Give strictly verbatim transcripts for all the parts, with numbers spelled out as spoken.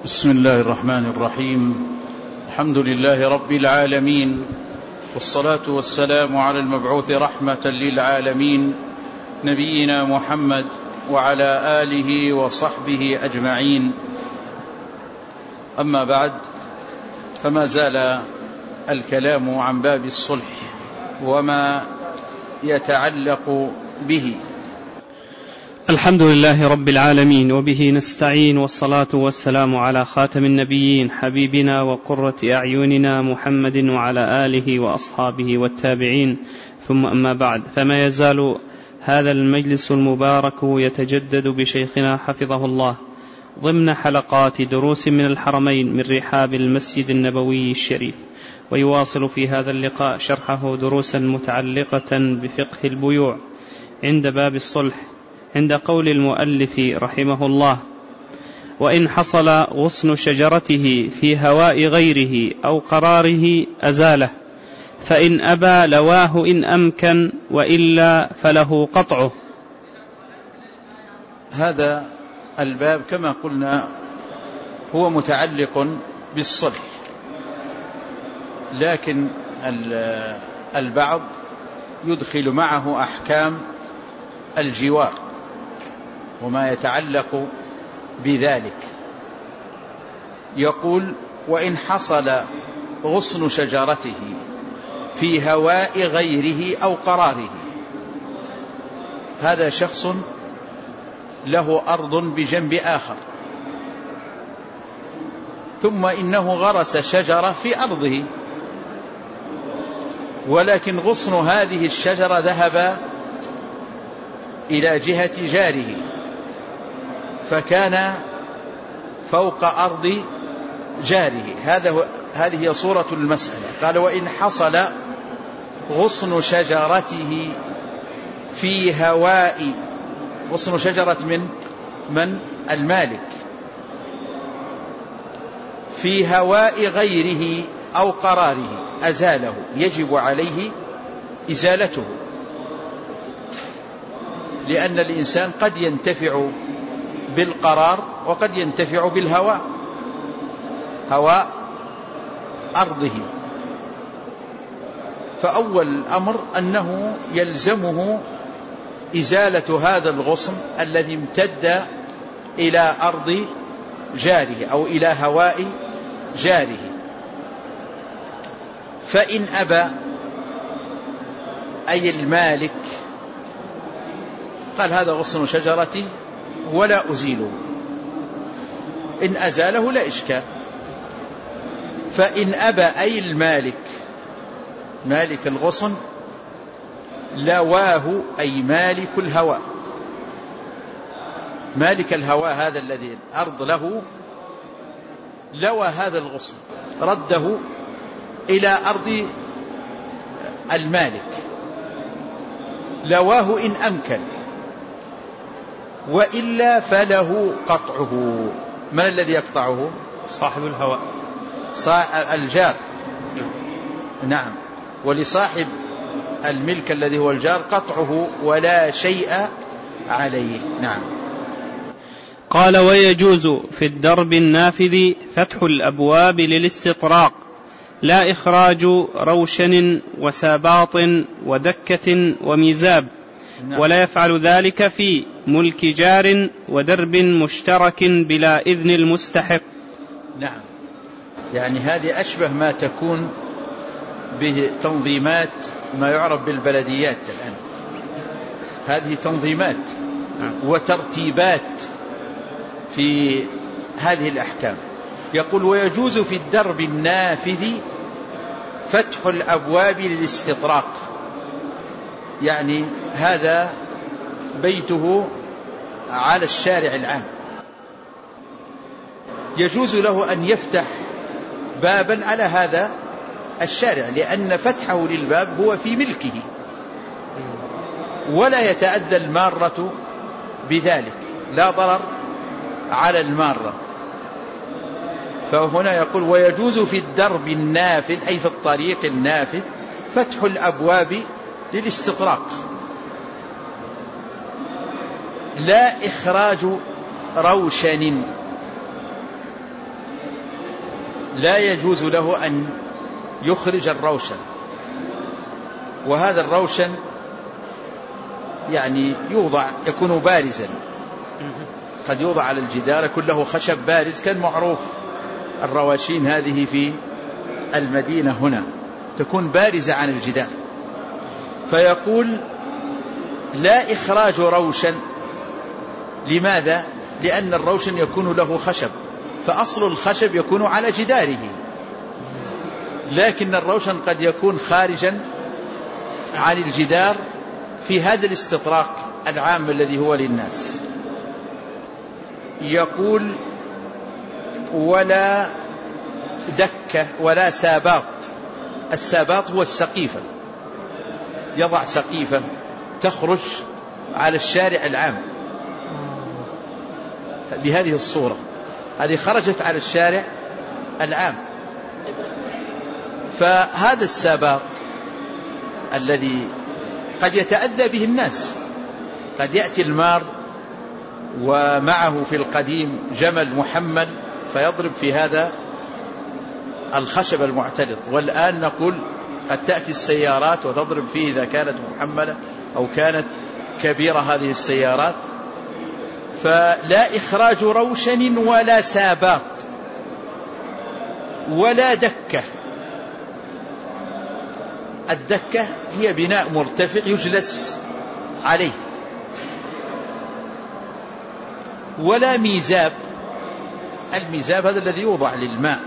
بسم الله الرحمن الرحيم. الحمد لله رب العالمين، والصلاة والسلام على المبعوث رحمة للعالمين نبينا محمد وعلى آله وصحبه أجمعين. أما بعد، فما زال الكلام عن باب الصلح وما يتعلق به. الحمد لله رب العالمين، وبه نستعين، والصلاة والسلام على خاتم النبيين حبيبنا وقرة أعيننا محمد وعلى آله وأصحابه والتابعين، ثم أما بعد، فما يزال هذا المجلس المبارك يتجدد بشيخنا حفظه الله ضمن حلقات دروس من الحرمين من رحاب المسجد النبوي الشريف، ويواصل في هذا اللقاء شرحه دروسا متعلقة بفقه البيوع عند باب الصلح، عند قول المؤلف رحمه الله: وإن حصل غصن شجرته في هواء غيره أو قراره أزاله، فإن أبى لواه إن أمكن، وإلا فله قطعه. هذا الباب كما قلنا هو متعلق بالصلح، لكن البعض يدخل معه أحكام الجوار وما يتعلق بذلك. يقول: وإن حصل غصن شجرته في هواء غيره أو قراره. هذا شخص له أرض بجنب آخر، ثم إنه غرس شجرة في أرضه، ولكن غصن هذه الشجرة ذهب إلى جهة جاره، فكان فوق أرض جاره. هذا هذه هي صورة المسألة. قال: وإن حصل غصن شجرته في هواء، غصن شجرة من من المالك، في هواء غيره أو قراره أزاله، يجب عليه إزالته، لأن الإنسان قد ينتفع بالقرار وقد ينتفع بالهواء، هواء أرضه. فأول الأمر أنه يلزمه إزالة هذا الغصن الذي امتد إلى أرض جاره أو إلى هواء جاره. فإن أبى، أي المالك، قال: هذا غصن شجرتي ولا أزيله، إن أزاله لا إشكال. فإن أبى، أي المالك، مالك الغصن، لواه، أي مالك الهواء، مالك الهواء هذا الذي الأرض له، لوى هذا الغصن، رده إلى أرض المالك، لواه إن أمكن، وإلا فله قطعه. من الذي يقطعه؟ صاحب الهواء، الجار. نعم، ولصاحب الملك الذي هو الجار قطعه ولا شيء عليه. نعم. قال: ويجوز في الدرب النافذ فتح الأبواب للاستطراق، لا إخراج روشن وساباط ودكة وميزاب. نعم. ولا يفعل ذلك في ملك جار ودرب مشترك بلا إذن المستحق. نعم، يعني هذه أشبه ما تكون بتنظيمات ما يعرف بالبلديات الآن. هذه تنظيمات وترتيبات في هذه الأحكام. يقول: ويجوز في الدرب النافذ فتح الأبواب للاستطراق، يعني هذا بيته على الشارع العام، يجوز له أن يفتح بابا على هذا الشارع، لأن فتحه للباب هو في ملكه، ولا يتأذى المارة بذلك، لا ضرر على المارة. فهنا يقول: ويجوز في الدرب النافذ، أي في الطريق النافذ، فتح الأبواب للاستطراق، لا إخراج روشن. لا يجوز له أن يخرج الروشن. وهذا الروشن يعني يوضع يكون بارزا، قد يوضع على الجدار يكون له خشب بارز، كان معروف الرواشين هذه في المدينة هنا تكون بارزة عن الجدار. فيقول لا إخراج روشن. لماذا؟ لأن الروشن يكون له خشب، فأصل الخشب يكون على جداره، لكن الروشن قد يكون خارجا عن الجدار في هذا الاستطراق العام الذي هو للناس. يقول ولا دكة ولا ساباط. الساباط هو السقيفة، يضع سقيفة تخرج على الشارع العام بهذه الصورة، هذه خرجت على الشارع العام. فهذا الساباط الذي قد يتأذى به الناس، قد يأتي المار ومعه في القديم جمل محمل فيضرب في هذا الخشب المعترض، والآن نقول قد تأتي السيارات وتضرب فيه إذا كانت محملة أو كانت كبيرة هذه السيارات. فلا إخراج روشن ولا ساباط ولا دكة. الدكة هي بناء مرتفع يجلس عليه. ولا ميزاب. الميزاب هذا الذي يوضع للماء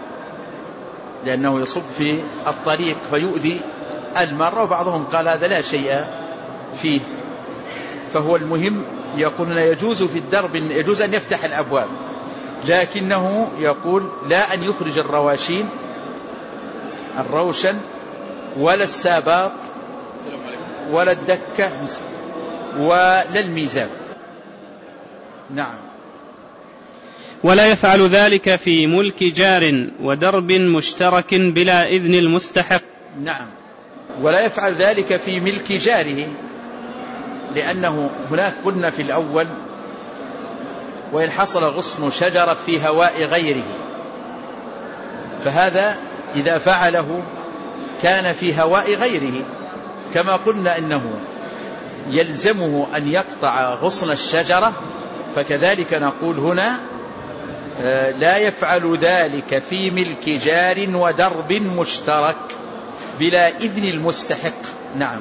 لأنه يصب في الطريق فيؤذي المرة، وبعضهم قال هذا لا شيء فيه. فهو المهم يقولون يجوز في الدرب يجوز أن يفتح الأبواب، لكنه يقول لا أن يخرج الرواشين الروشن ولا الساباط ولا الدكة ولا الميزاب. نعم. ولا يفعل ذلك في ملك جار ودرب مشترك بلا إذن المستحق. نعم. ولا يفعل ذلك في ملك جاره، لأنه هناك قلنا في الأول وإن حصل غصن شجرة في هواء غيره، فهذا إذا فعله كان في هواء غيره، كما قلنا إنه يلزمه أن يقطع غصن الشجرة، فكذلك نقول هنا لا يفعل ذلك في ملك جار ودرب مشترك بلا إذن المستحق. نعم.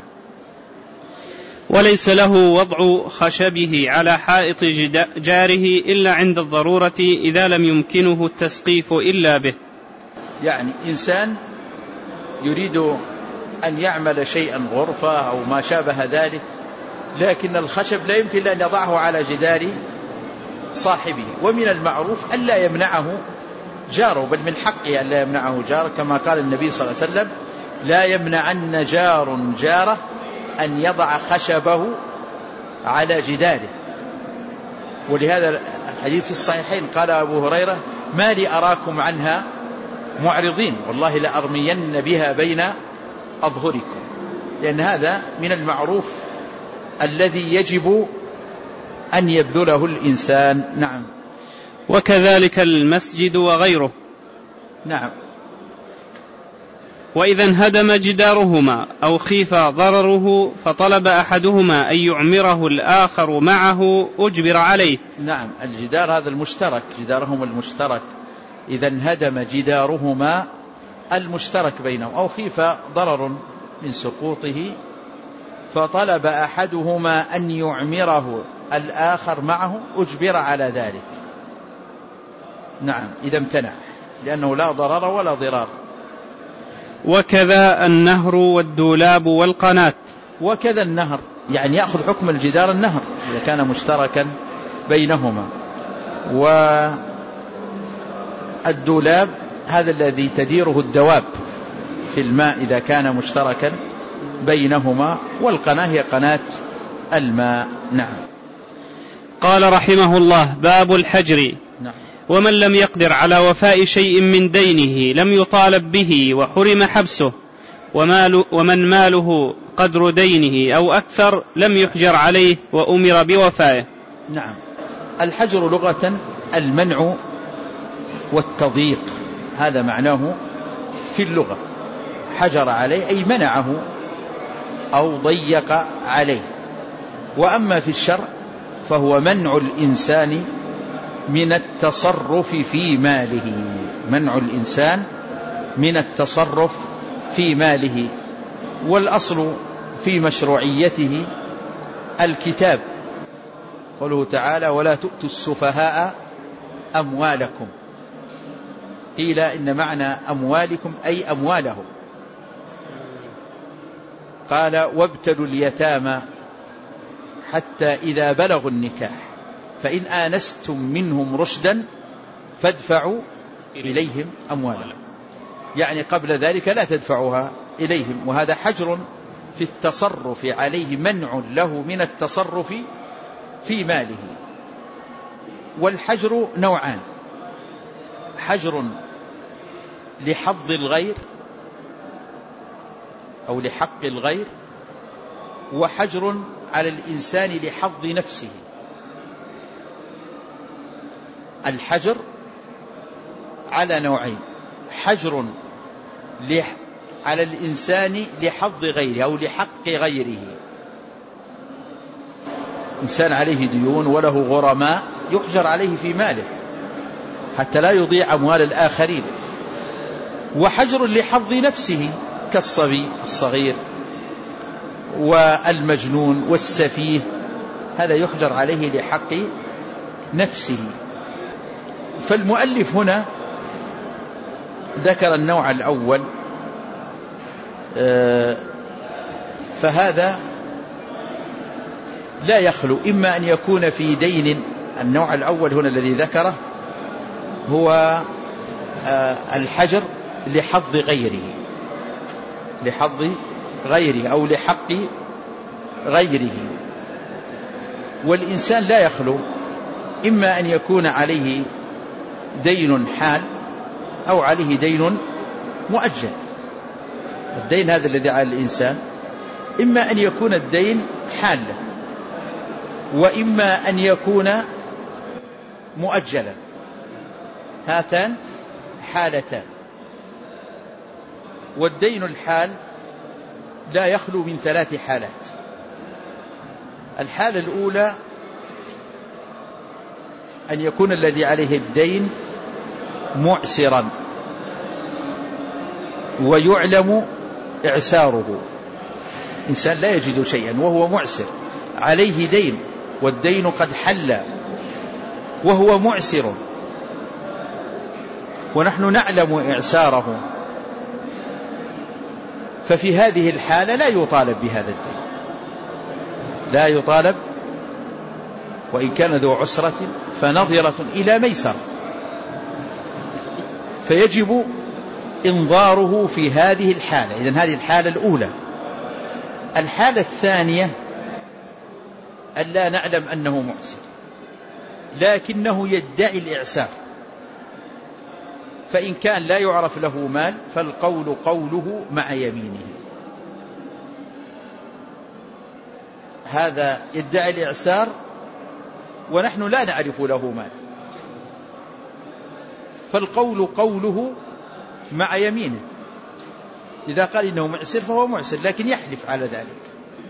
وليس له وضع خشبه على حائط جاره إلا عند الضرورة إذا لم يمكنه التسقيف إلا به. يعني إنسان يريد أن يعمل شيئا غرفة أو ما شابه ذلك، لكن الخشب لا يمكن أن يضعه على جدار صاحبه، ومن المعروف أن لا يمنعه جاره، بل من حقه أن لا يمنعه جاره، كما قال النبي صلى الله عليه وسلم لا يمنعن جار جاره أن يضع خشبه على جداره. ولهذا الحديث في الصحيحين قال أبو هريرة ما لي أراكم عنها معرضين والله لأرمين بها بين أظهركم، لأن هذا من المعروف الذي يجب أن يبذله الإنسان. نعم. وكذلك المسجد وغيره. نعم. وإذا انهدم جدارهما أو خيف ضرره فطلب أحدهما أن يعمره الآخر معه أجبر عليه. نعم. الجدار هذا المشترك، جدارهم المشترك، إذا انهدم جدارهما المشترك بينهم أو خيف ضرر من سقوطه فطلب أحدهما أن يعمره الآخر معه أجبر على ذلك. نعم. إذا امتنع، لأنه لا ضرر ولا ضرار. وكذا النهر والدولاب والقناة. وكذا النهر، يعني يأخذ حكم الجدار النهر إذا كان مشتركا بينهما. والدولاب هذا الذي تديره الدواب في الماء إذا كان مشتركا بينهما. والقناة هي قناة الماء. نعم. قال رحمه الله باب الحجر. نعم. ومن لم يقدر على وفاء شيء من دينه لم يطالب به وحرم حبسه، ومال ومن ماله قدر دينه أو أكثر لم يحجر عليه وأمر بوفائه. نعم. الحجر لغة المنع والتضييق، هذا معناه في اللغة. حجر عليه أي منعه أو ضيق عليه. وأما في الشرع فهو منع الإنسان من التصرف في ماله، منع الإنسان من التصرف في ماله. والأصل في مشروعيته الكتاب، قوله تعالى ولا تؤتوا السفهاء أموالكم. قيل إن معنى أموالكم أي أموالهم. قال وابتلوا اليتامى حتى إذا بلغوا النكاح فإن آنستم منهم رشدا فادفعوا إليهم أموالهم، يعني قبل ذلك لا تدفعوها إليهم. وهذا حجر في التصرف عليه، منع له من التصرف في ماله. والحجر نوعان: حجر لحظ الغير أو لحق الغير، وحجر على الإنسان لحظ نفسه. الحجر على نوعين: حجر على الإنسان لحظ غيره أو لحق غيره. إنسان عليه ديون وله غرماء يحجر عليه في ماله حتى لا يضيع أموال الآخرين. وحجر لحظ نفسه كالصبي الصغير والمجنون والسفيه، هذا يحجر عليه لحق نفسه. فالمؤلف هنا ذكر النوع الأول، فهذا لا يخلو إما أن يكون في دين. النوع الأول هنا الذي ذكره هو الحجر لحظ غيره، لحظ غيره أو لحق غيره. والإنسان لا يخلو إما أن يكون عليه دين حال أو عليه دين مؤجل. الدين هذا الذي على الإنسان إما أن يكون الدين حالا وإما أن يكون مؤجلا، هاتان حالتان. والدين الحال لا يخلو من ثلاث حالات. الحالة الأولى أن يكون الذي عليه الدين معسرا ويعلم إعساره، إنسان لا يجد شيئا وهو معسر، عليه دين والدين قد حل وهو معسر ونحن نعلم إعساره، ففي هذه الحالة لا يطالب بهذا الدين، لا يطالب، وإن كان ذو عسرة فنظرة إلى ميسر، فيجب إنظاره في هذه الحالة. إذن هذه الحالة الأولى. الحالة الثانية أن لا نعلم أنه معسر لكنه يدعي الإعسار، فإن كان لا يعرف له مال فالقول قوله مع يمينه. هذا يدعي الإعسار ونحن لا نعرف له مال، فالقول قوله مع يمينه. إذا قال إنه معسر فهو معسر لكن يحلف على ذلك.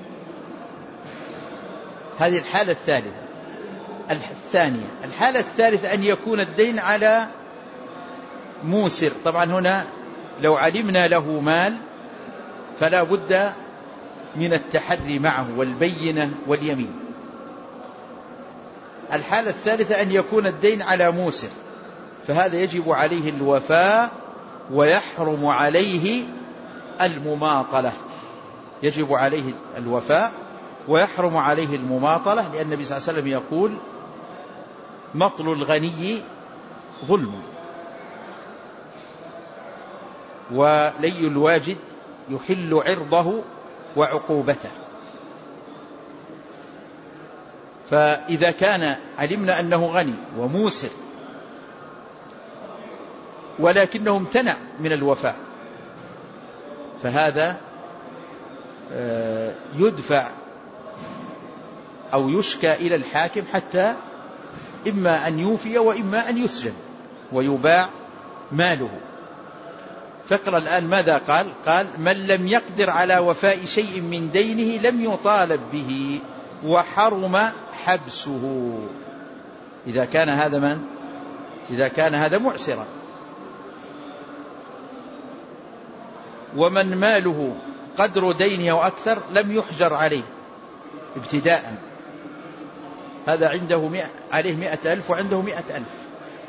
هذه الحالة الثالثة. الثانية الحالة الثالثة أن يكون الدين على موسر. طبعا هنا لو علمنا له مال فلا بد من التحري معه والبينة واليمين. الحالة الثالثة أن يكون الدين على موسر، فهذا يجب عليه الوفاء ويحرم عليه المماطلة. يجب عليه الوفاء ويحرم عليه المماطلة، لأن النبي صلى الله عليه وسلم يقول مطل الغني ظلم ولي الواجد يحل عرضه وعقوبته. فإذا كان علمنا أنه غني وموسر ولكنه امتنع من الوفاء فهذا يدفع أو يشكى إلى الحاكم حتى إما أن يوفي وإما أن يسجن ويباع ماله. فاقرأ الآن ماذا قال؟ قال من لم يقدر على وفاء شيء من دينه لم يطالب به وحرم حبسه. إذا كان هذا من؟ إذا كان هذا معسرا. ومن ماله قدر دينه أو أكثر لم يحجر عليه ابتداء، هذا عنده مئة عليه مئة ألف وعنده مئة ألف،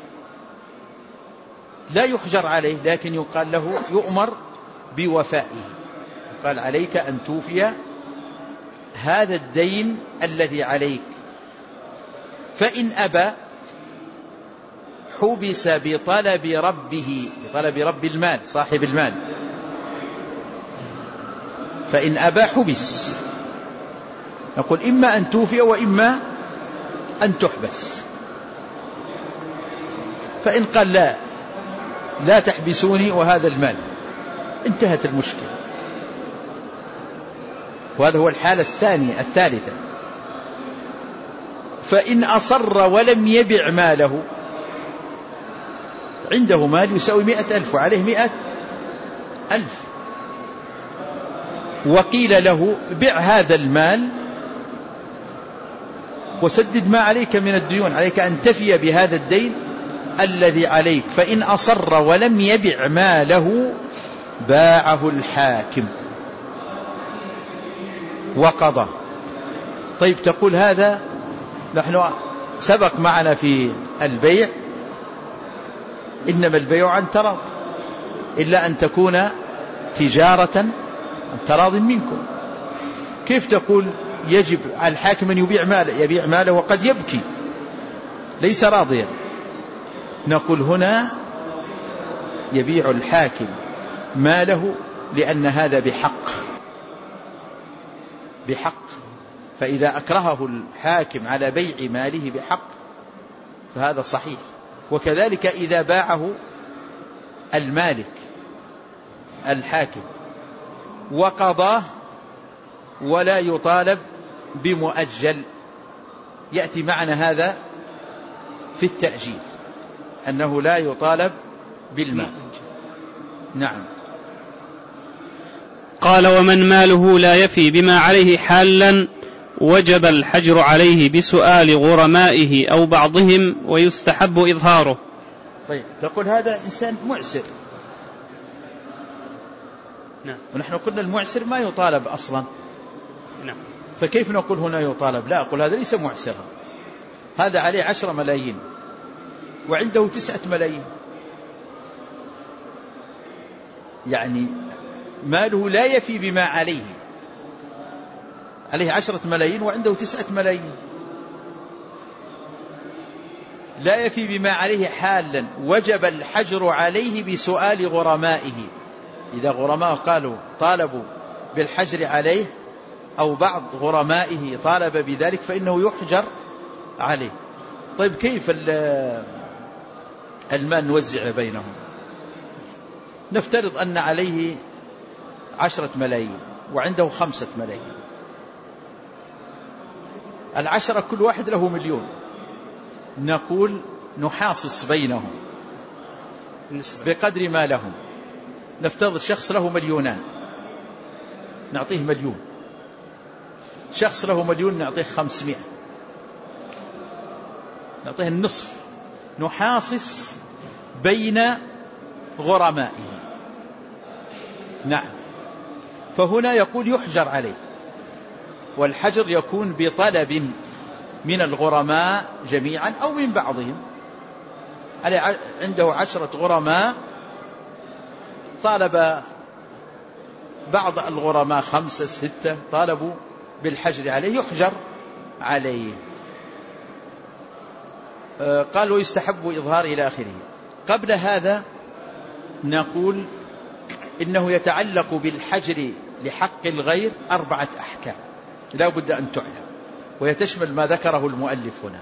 لا يحجر عليه، لكن يقال له يؤمر بوفائه، قال عليك أن توفي هذا الدين الذي عليك، فإن أبى حبس بطلب ربه، بطلب رب المال صاحب المال، فإن أبى حبس. نقول إما أن توفي وإما أن تحبس. فإن قال لا لا تحبسوني وهذا المال، انتهت المشكلة. وهذا هو الحالة الثانية الثالثة. فإن أصر ولم يبع ماله، عنده مال يساوي مئة ألف وعليه مئة ألف، وقيل له بع هذا المال وسدد ما عليك من الديون، عليك أن تفي بهذا الدين الذي عليك. فإن أصر ولم يبع ماله باعه الحاكم وقضى. طيب تقول هذا نحن سبق معنا في البيع إنما البيع عن تراض، إلا أن تكون تجارة عن تراض منكم. كيف تقول يجب على الحاكم أن يبيع ماله يبيع ماله وقد يبكي ليس راضيا؟ نقول هنا يبيع الحاكم ماله لأن هذا بحق بحق فإذا أكرهه الحاكم على بيع ماله بحق فهذا صحيح. وكذلك إذا باعه المالك الحاكم وقضاه ولا يطالب بمؤجل، يأتي معنا هذا في التأجيل أنه لا يطالب بالمال. نعم. قال ومن ماله لا يفي بما عليه حالا وجب الحجر عليه بسؤال غرمائه أو بعضهم ويستحب إظهاره. طيب تقول هذا إنسان معسر. نعم. ونحن قلنا المعسر ما يطالب أصلا. نعم. فكيف نقول هنا يطالب؟ لا، أقول هذا ليس معسرا، هذا عليه عشرة ملايين وعنده تسعة ملايين، يعني ماله لا يفي بما عليه، عليه عشرة ملايين وعنده تسعة ملايين، لا يفي بما عليه حالا، وجب الحجر عليه بسؤال غرمائه. إذا غرماء قالوا طالبوا بالحجر عليه أو بعض غرمائه طالب بذلك فإنه يحجر عليه. طيب كيف المال نوزع بينهم؟ نفترض أن عليه عشرة ملايين وعنده خمسة ملايين، العشرة كل واحد له مليون، نقول نحاصص بينهم بقدر ما لهم. نفترض شخص له مليونان نعطيه مليون، شخص له مليون نعطيه خمسمائة، نعطيه النصف، نحاصص بين غرمائه. نعم. فهنا يقول يحجر عليه، والحجر يكون بطلب من الغرماء جميعا أو من بعضهم. عنده عشرة غرماء، طالب بعض الغرماء خمسة ستة طالبوا بالحجر عليه، يحجر عليه. قالوا يستحب إظهار إلى آخره. قبل هذا نقول إنه يتعلق بالحجر لحق الغير أربعة أحكام لا بد أن تعلم، وهي تشمل ما ذكره المؤلف هنا.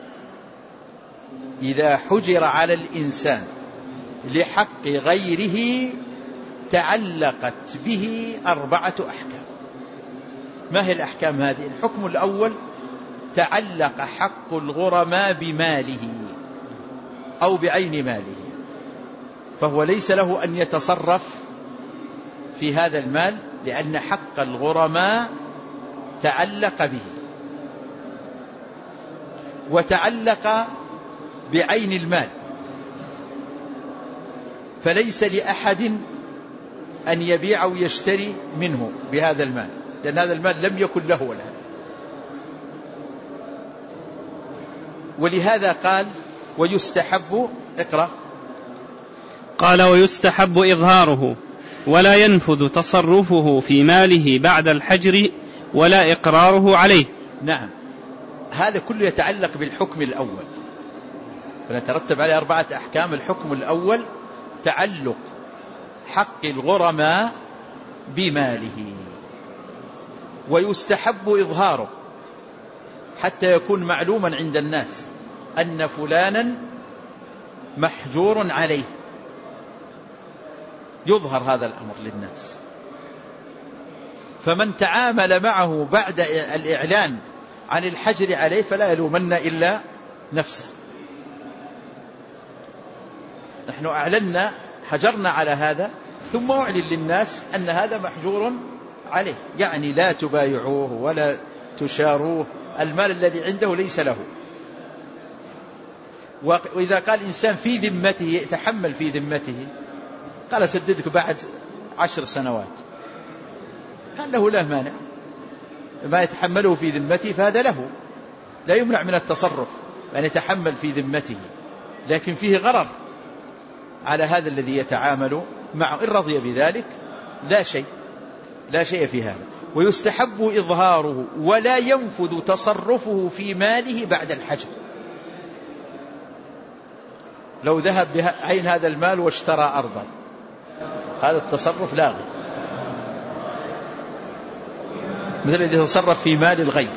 إذا حجر على الإنسان لحق غيره تعلقت به أربعة أحكام. ما هي الأحكام هذه؟ الحكم الأول تعلق حق الغرماء بماله أو بعين ماله، فهو ليس له أن يتصرف في هذا المال، لأن حق الغرماء تعلق به وتعلق بعين المال، فليس لأحد أن يبيع أو يشتري منه بهذا المال، لأن هذا المال لم يكن له الآن. ولهذا قال ويستحب، اقرأ. قال ويستحب إظهاره ولا ينفذ تصرفه في ماله بعد الحجر ولا إقراره عليه. نعم، هذا كله يتعلق بالحكم الأول، ونترتب عليه أربعة أحكام. الحكم الأول تعلق حق الغرماء بماله، ويستحب إظهاره حتى يكون معلوما عند الناس أن فلانا محجور عليه، يظهر هذا الأمر للناس. فمن تعامل معه بعد الإعلان عن الحجر عليه فلا يلومن إلا نفسه. نحن أعلنا حجرنا على هذا ثم أعلن للناس أن هذا محجور عليه، يعني لا تبايعوه ولا تشاروه، المال الذي عنده ليس له. وإذا قال إنسان في ذمته يتحمل في ذمته، قال سددك بعد عشر سنوات، قال له لا مانع، ما يتحمله في ذمته فهذا له، لا يمنع من التصرف أن يتحمل في ذمته، لكن فيه غرر على هذا الذي يتعامل معه. إن رضي بذلك لا شيء لا شيء في هذا. ويستحب إظهاره ولا ينفذ تصرفه في ماله بعد الحجر. لو ذهب بعين هذا المال واشترى أرضا، هذا التصرف لاغي، مثل الذي يتصرف في مال الغير.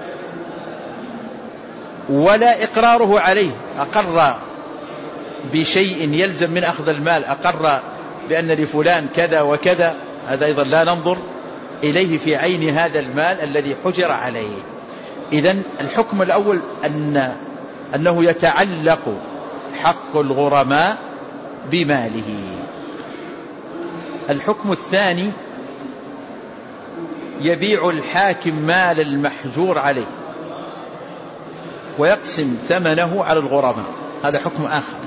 ولا إقراره عليه، أقر بشيء يلزم من أخذ المال، أقر بأن لفلان كذا وكذا، هذا أيضا لا ننظر إليه في عين هذا المال الذي حجر عليه. إذن الحكم الأول أن أنه يتعلق حق الغرماء بماله. الحكم الثاني يبيع الحاكم مال المحجور عليه ويقسم ثمنه على الغرماء، هذا حكم آخر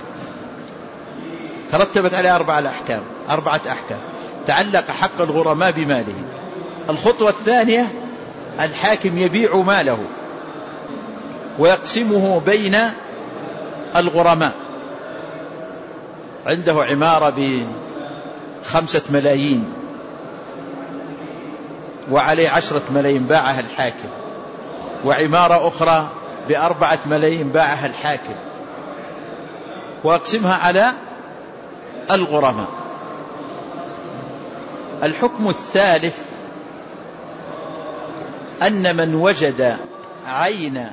ترتبت عليه أربعة الأحكام أربعة أحكام تعلق حق الغرماء بماله. الخطوة الثانية الحاكم يبيع ماله ويقسمه بين الغرماء، عنده عمارة بخمسة ملايين وعليه عشرة ملايين باعها الحاكم، وعمارة أخرى بأربعة ملايين باعها الحاكم، وأقسمها على الغرماء. الحكم الثالث أن من وجد عين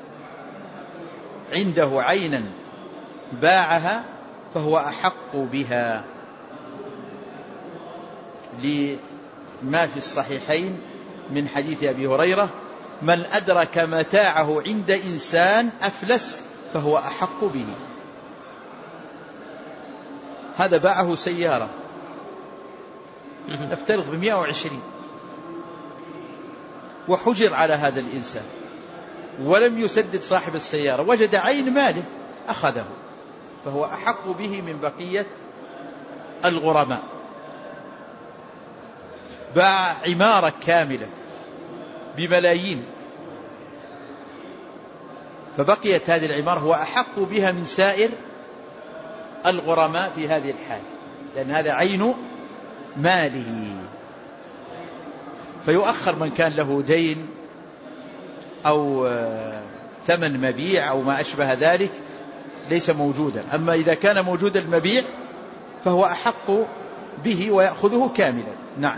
عنده عينا باعها فهو أحق بها، لما في الصحيحين من حديث أبي هريرة: من أدرك متاعه عند إنسان أفلس فهو أحق به. هذا باعه سيارة نفترض بمئة وعشرين وحجر على هذا الإنسان ولم يسدد صاحب السيارة، وجد عين ماله أخذه، فهو أحق به من بقية الغرماء. باع عمارة كاملة بملايين فبقيت هذه العمارة، هو أحق بها من سائر الغرماء في هذه الحال، لأن هذا عين ماله. فيؤخر من كان له دين أو ثمن مبيع أو ما أشبه ذلك ليس موجودا، أما إذا كان موجود المبيع فهو أحق به ويأخذه كاملا. نعم.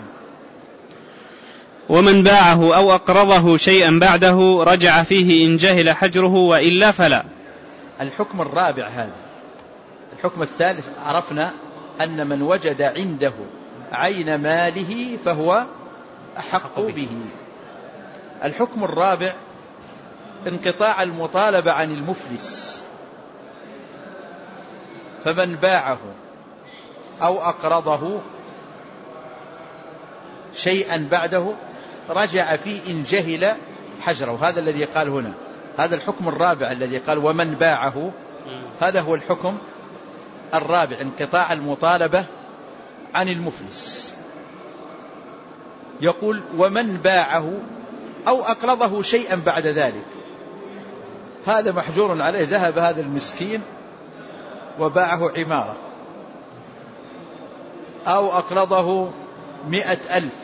ومن باعه أو أقرضه شيئا بعده رجع فيه إن جهل حجره وإلا فلا. الحكم الرابع هذا. الحكم الثالث عرفنا أن من وجد عنده عين ماله فهو أحق به. الحكم الرابع انقطاع المطالبة عن المفلس، فمن باعه أو أقرضه شيئا بعده رجع فيه إن جهل حجره. هذا الذي قال هنا، هذا الحكم الرابع الذي قال ومن باعه، هذا هو الحكم الرابع، انقطاع المطالبة عن المفلس. يقول ومن باعه أو أقرضه شيئا بعد ذلك، هذا محجور عليه. ذهب هذا المسكين وباعه عمارة أو أقرضه مئة ألف،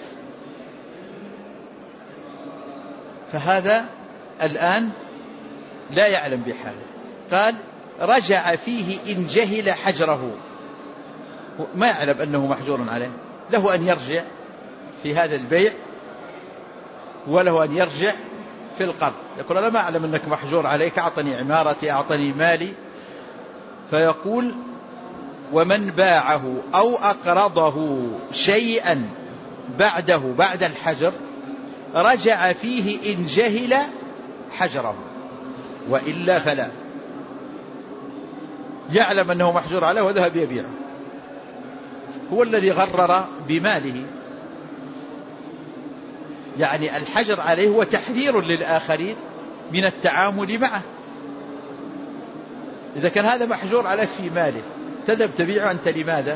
فهذا الآن لا يعلم بحاله. قال رجع فيه إن جهل حجره، ما يعلم أنه محجور عليه، له أن يرجع في هذا البيع وله أن يرجع في القرض. يقول أنا ما أعلم أنك محجور عليك، أعطني عمارتي، أعطني مالي. فيقول ومن باعه أو أقرضه شيئا بعده بعد الحجر رجع فيه إن جهل حجره، وإلا فلا. يعلم أنه محجور عليه وذهب يبيعه، هو الذي غرر بماله. يعني الحجر عليه هو تحذير للآخرين من التعامل معه. إذا كان هذا محجور عليه في ماله تذهب تبيعه أنت لماذا؟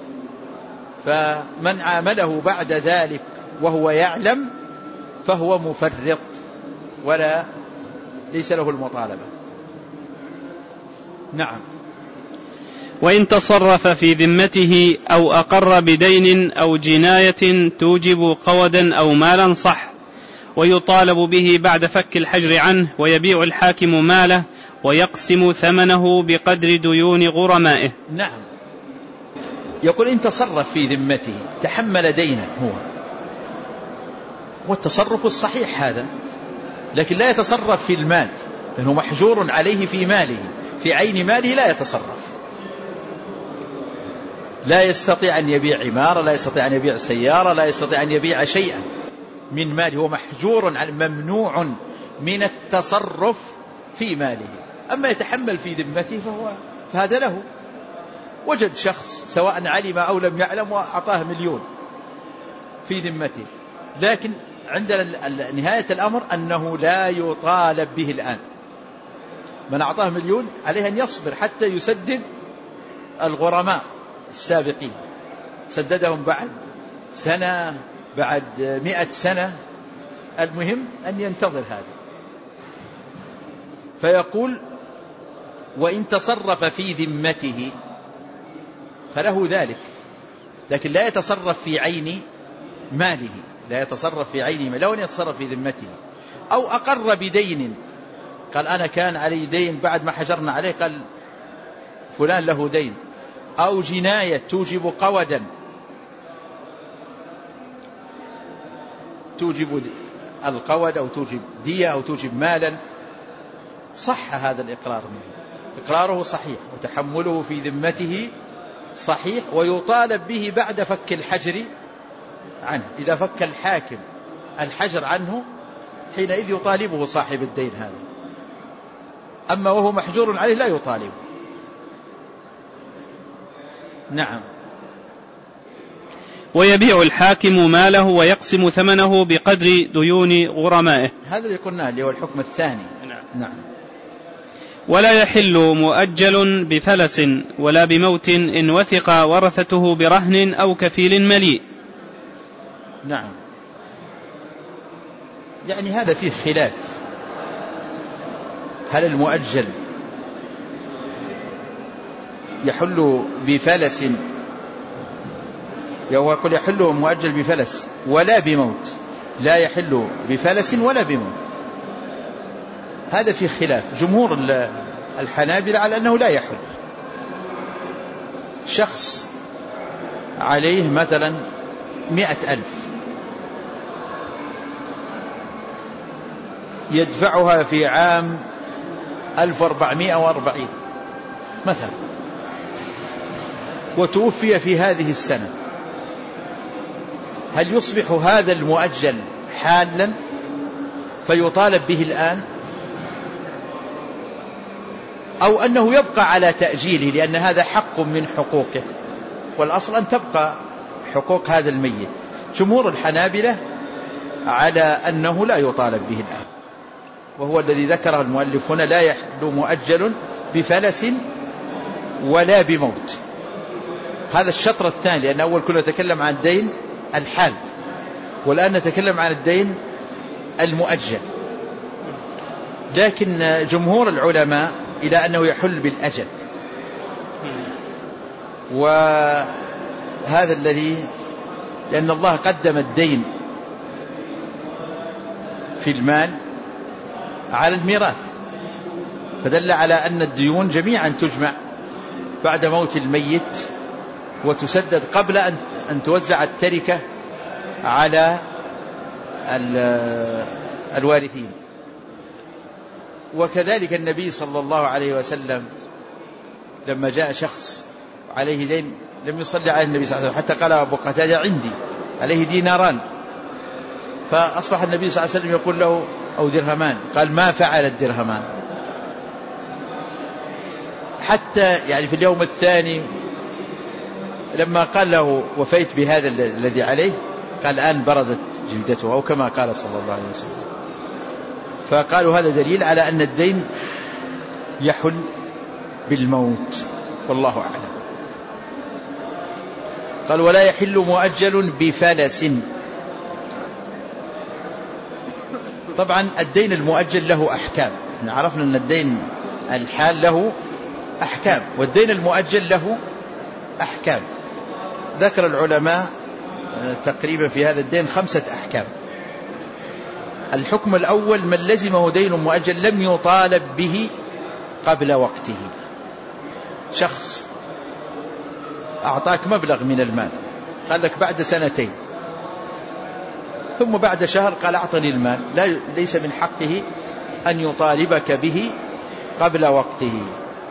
فمن عامله بعد ذلك وهو يعلم فهو مفرط ولا ليس له المطالبة. نعم. وإن تصرف في ذمته أو أقر بدين أو جناية توجب قودا أو مالا صح، ويطالب به بعد فك الحجر عنه، ويبيع الحاكم ماله ويقسم ثمنه بقدر ديون غرمائه. نعم. يقول إن تصرف في ذمته، تحمل دينا هو، والتصرف الصحيح هذا، لكن لا يتصرف في المال، لأنه محجور عليه في ماله، في عين ماله لا يتصرف. لا يستطيع أن يبيع عمارة، لا يستطيع أن يبيع سيارة، لا يستطيع أن يبيع شيئا من ماله، هو محجور، ممنوع من التصرف في ماله. أما يتحمل في ذمته فهو فهذا له. وجد شخص سواء علم أو لم يعلم وأعطاه مليون في ذمته، لكن عندنا نهاية الأمر أنه لا يطالب به الآن. من أعطاه مليون عليه أن يصبر حتى يسدد الغرماء السابقين، سددهم بعد سنة، بعد مئة سنة، المهم أن ينتظر هذا. فيقول وإن تصرف في ذمته فله ذلك، لكن لا يتصرف في عين ماله، لا يتصرف في عين ماله، لو أن يتصرف في ذمته. أو أقر بدين، قال أنا كان علي دين بعد ما حجرنا عليه، قال فلان له دين. أو جناية توجب قودا، توجب القود أو توجب دية أو توجب مالا، صح هذا الإقرار منه، إقراره صحيح وتحمله في ذمته صحيح، ويطالب به بعد فك الحجر عنه. إذا فك الحاكم الحجر عنه حينئذ يطالبه صاحب الدين هذا، أما وهو محجور عليه لا يطالبه. نعم. ويبيع الحاكم ماله ويقسم ثمنه بقدر ديون غرمائه. هذا اللي قلنا اللي هو الحكم الثاني. نعم. نعم. ولا يحل مؤجل بفلس ولا بموت إن وثق ورثته برهن أو كفيل مليء. نعم. يعني هذا فيه خلاف، هل المؤجل يحل بفلس، يقول يحل مؤجل بفلس ولا بموت، لا يحل بفلس ولا بموت. هذا في خلاف. جمهور الحنابلة على أنه لا يحل. شخص عليه مثلا مئة ألف يدفعها في عام ألف وأربعمائة وأربعين مثلا، وتوفي في هذه السنة، هل يصبح هذا المؤجل حالا فيطالب به الآن، أو أنه يبقى على تأجيله لأن هذا حق من حقوقه؟ والأصل أن تبقى حقوق هذا الميت. جمهور الحنابلة على أنه لا يطالب به الآن، وهو الذي ذكره المؤلف هنا: لا يحل مؤجل بفلس ولا بموت. هذا الشطر الثاني، لأن أول كنا نتكلم عن الدين الحال، والآن نتكلم عن الدين المؤجل. لكن جمهور العلماء إلى أنه يحل بالأجل، وهذا الذي لأن الله قدم الدين في المال على الميراث، فدل على أن الديون جميعا تجمع بعد موت الميت وتسدد قبل أن توزع التركة على الوارثين. وكذلك النبي صلى الله عليه وسلم لما جاء شخص عليه دين لم يصلي على النبي صلى الله عليه وسلم، حتى قال أبو قتادة: عندي عليه ديناران. فأصبح النبي صلى الله عليه وسلم يقول له: أو درهمان. قال: ما فعل الدرهمان. حتى يعني في اليوم الثاني لما قال له: وفيت بهذا الذي عليه، قال: الآن بردت جلدته، أو كما قال صلى الله عليه وسلم. فقالوا هذا دليل على أن الدين يحل بالموت، والله أعلم. قال: ولا يحل مؤجل بفلس. طبعا الدين المؤجل له أحكام، عرفنا أن الدين الحال له أحكام، والدين المؤجل له أحكام. ذكر العلماء تقريبا في هذا الدين خمسة أحكام. الحكم الأول: من لزمه دين مؤجل لم يطالب به قبل وقته. شخص أعطاك مبلغ من المال، قال لك بعد سنتين، ثم بعد شهر قال: أعطني المال، لا ليس من حقه أن يطالبك به قبل وقته،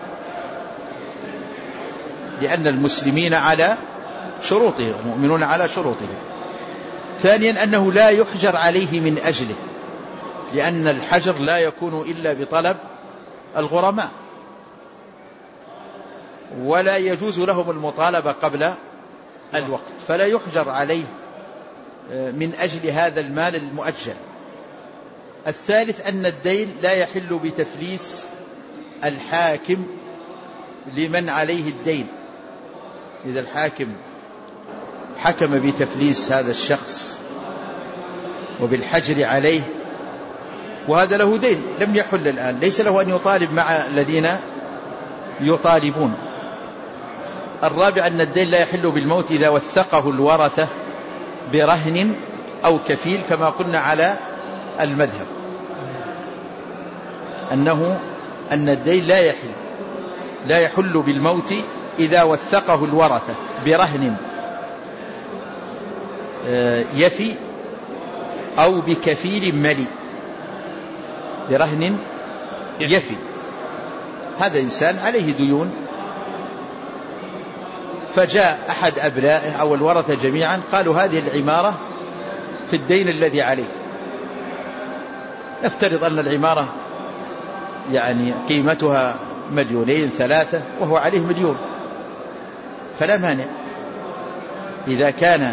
لأن المسلمين على شروطهم، المؤمنون على شروطهم. ثانيا: أنه لا يحجر عليه من أجله، لأن الحجر لا يكون إلا بطلب الغرماء، ولا يجوز لهم المطالبة قبل الوقت، فلا يحجر عليه من أجل هذا المال المؤجل. الثالث: أن الدين لا يحل بتفليس الحاكم لمن عليه الدين. إذا الحاكم حكم بتفليس هذا الشخص وبالحجر عليه، وهذا له دين لم يحل الآن، ليس له أن يطالب مع الذين يطالبون. الرابع: أن الدين لا يحل بالموت إذا وثقه الورثة برهن أو كفيل، كما قلنا على المذهب أنه أن الدين لا يحل لا يحل بالموت إذا وثقه الورثة برهن يفي أو بكفيل ملي. برهن يفي، هذا إنسان عليه ديون، فجاء أحد أبنائه أو الورثة جميعا قالوا: هذه العمارة في الدين الذي عليه. نفترض أن العمارة يعني قيمتها مليونين ثلاثة وهو عليه مليون، فلا مانع إذا كان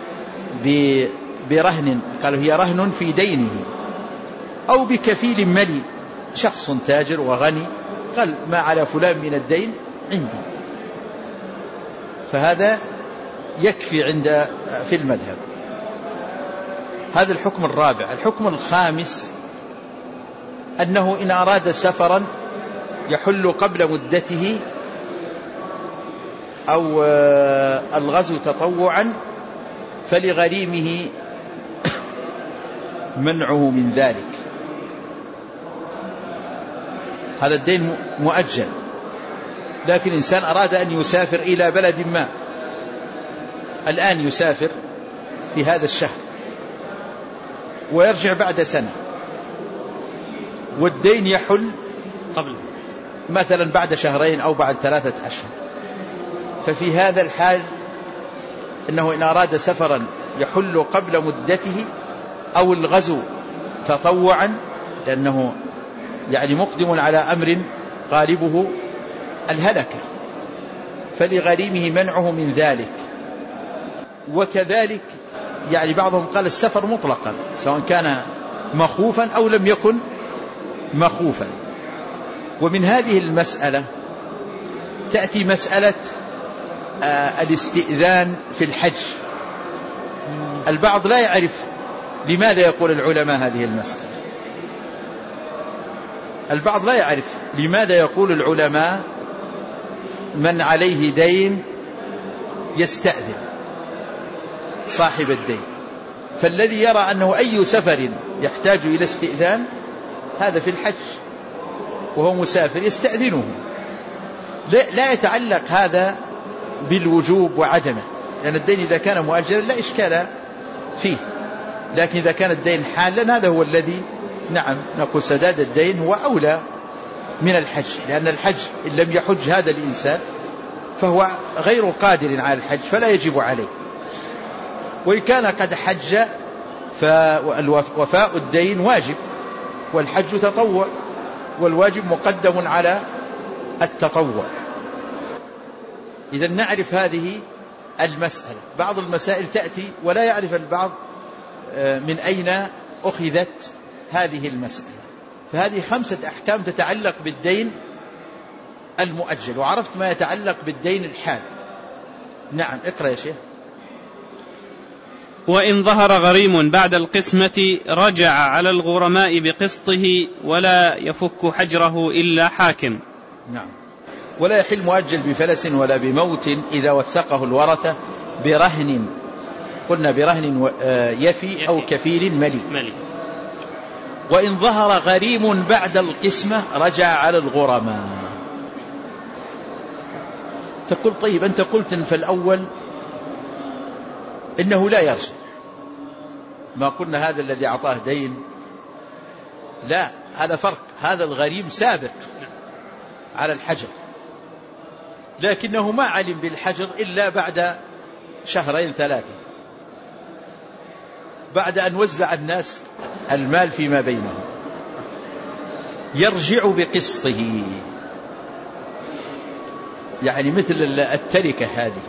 برهن، قالوا هي رهن في دينه، أو بكفيل ملي، شخص تاجر وغني قال: ما على فلان من الدين عندي، فهذا يكفي عند في المذهب. هذا الحكم الرابع. الحكم الخامس: أنه إن أراد سفرا يحل قبل مدته أو الغزو تطوعا، فلغريمه منعه من ذلك. هذا الدين مؤجل، لكن إنسان أراد أن يسافر إلى بلد ما، الآن يسافر في هذا الشهر ويرجع بعد سنة، والدين يحل قبل مثلا بعد شهرين أو بعد ثلاثة أشهر، ففي هذا الحال إنه إن أراد سفرا يحل قبل مدته أو الغزو تطوعا، لأنه يعني مقدم على أمر غالبه الهلكة، فلغريمه منعه من ذلك. وكذلك يعني بعضهم قال السفر مطلقا سواء كان مخوفا أو لم يكن مخوفا. ومن هذه المسألة تأتي مسألة آه الاستئذان في الحج. البعض لا يعرف لماذا يقول العلماء هذه المسألة. البعض لا يعرف لماذا يقول العلماء من عليه دين يستأذن صاحب الدين. فالذي يرى أنه أي سفر يحتاج إلى استئذان هذا في الحج وهو مسافر يستأذنه. لا يتعلق هذا بالوجوب وعدمه، لأن الدين إذا كان مؤجلا لا إشكال فيه، لكن إذا كان الدين حالا هذا هو الذي نعم نقول سداد الدين هو أولى من الحج، لأن الحج إن لم يحج هذا الإنسان فهو غير قادر على الحج فلا يجب عليه، وإن كان قد حج فوفاء الدين واجب والحج تطوع، والواجب مقدم على التطوع. إذا نعرف هذه المسألة. بعض المسائل تأتي ولا يعرف البعض من أين أخذت هذه المسألة. فهذه خمسة أحكام تتعلق بالدين المؤجل، وعرفت ما يتعلق بالدين الحال. نعم اقرأ يا شيخ. وإن ظهر غريم بعد القسمة رجع على الغرماء بقسطه ولا يفك حجره إلا حاكم. نعم. ولا يحل مؤجل بفلس ولا بموت إذا وثقه الورثة برهن، قلنا برهن يفي أو كفيل ملي. وإن ظهر غريم بعد القسمة رجع على الغرماء. تقول طيب أنت قلت في الأول إنه لا يرجع، ما قلنا هذا الذي أعطاه دين، لا هذا فرق. هذا الغريم سابق على الحجر، لكنه ما علم بالحجر إلا بعد شهرين ثلاثة، بعد أن وزع الناس المال فيما بينهم. يرجع بقسطه، يعني مثل التركة هذه،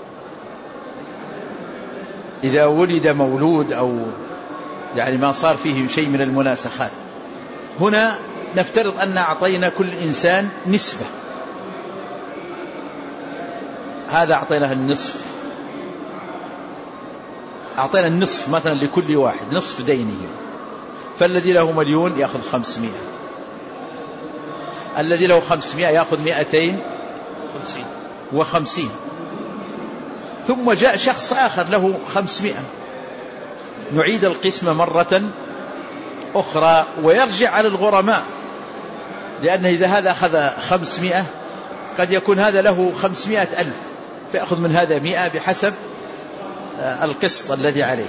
إذا ولد مولود أو يعني ما صار فيه شيء من المناسخات. هنا نفترض أن أعطينا كل إنسان نسبة، هذا أعطيناه النصف، أعطينا النصف مثلا لكل واحد نصف دينه، فالذي له مليون يأخذ خمسمائة، الذي له خمسمائة يأخذ مائتين وخمسين. ثم جاء شخص آخر له خمسمائة، نعيد القسمة مرة أخرى ويرجع على الغرماء، لأن إذا هذا أخذ خمسمائة قد يكون هذا له خمسمائة ألف، فيأخذ من هذا مئة بحسب القسط الذي عليه.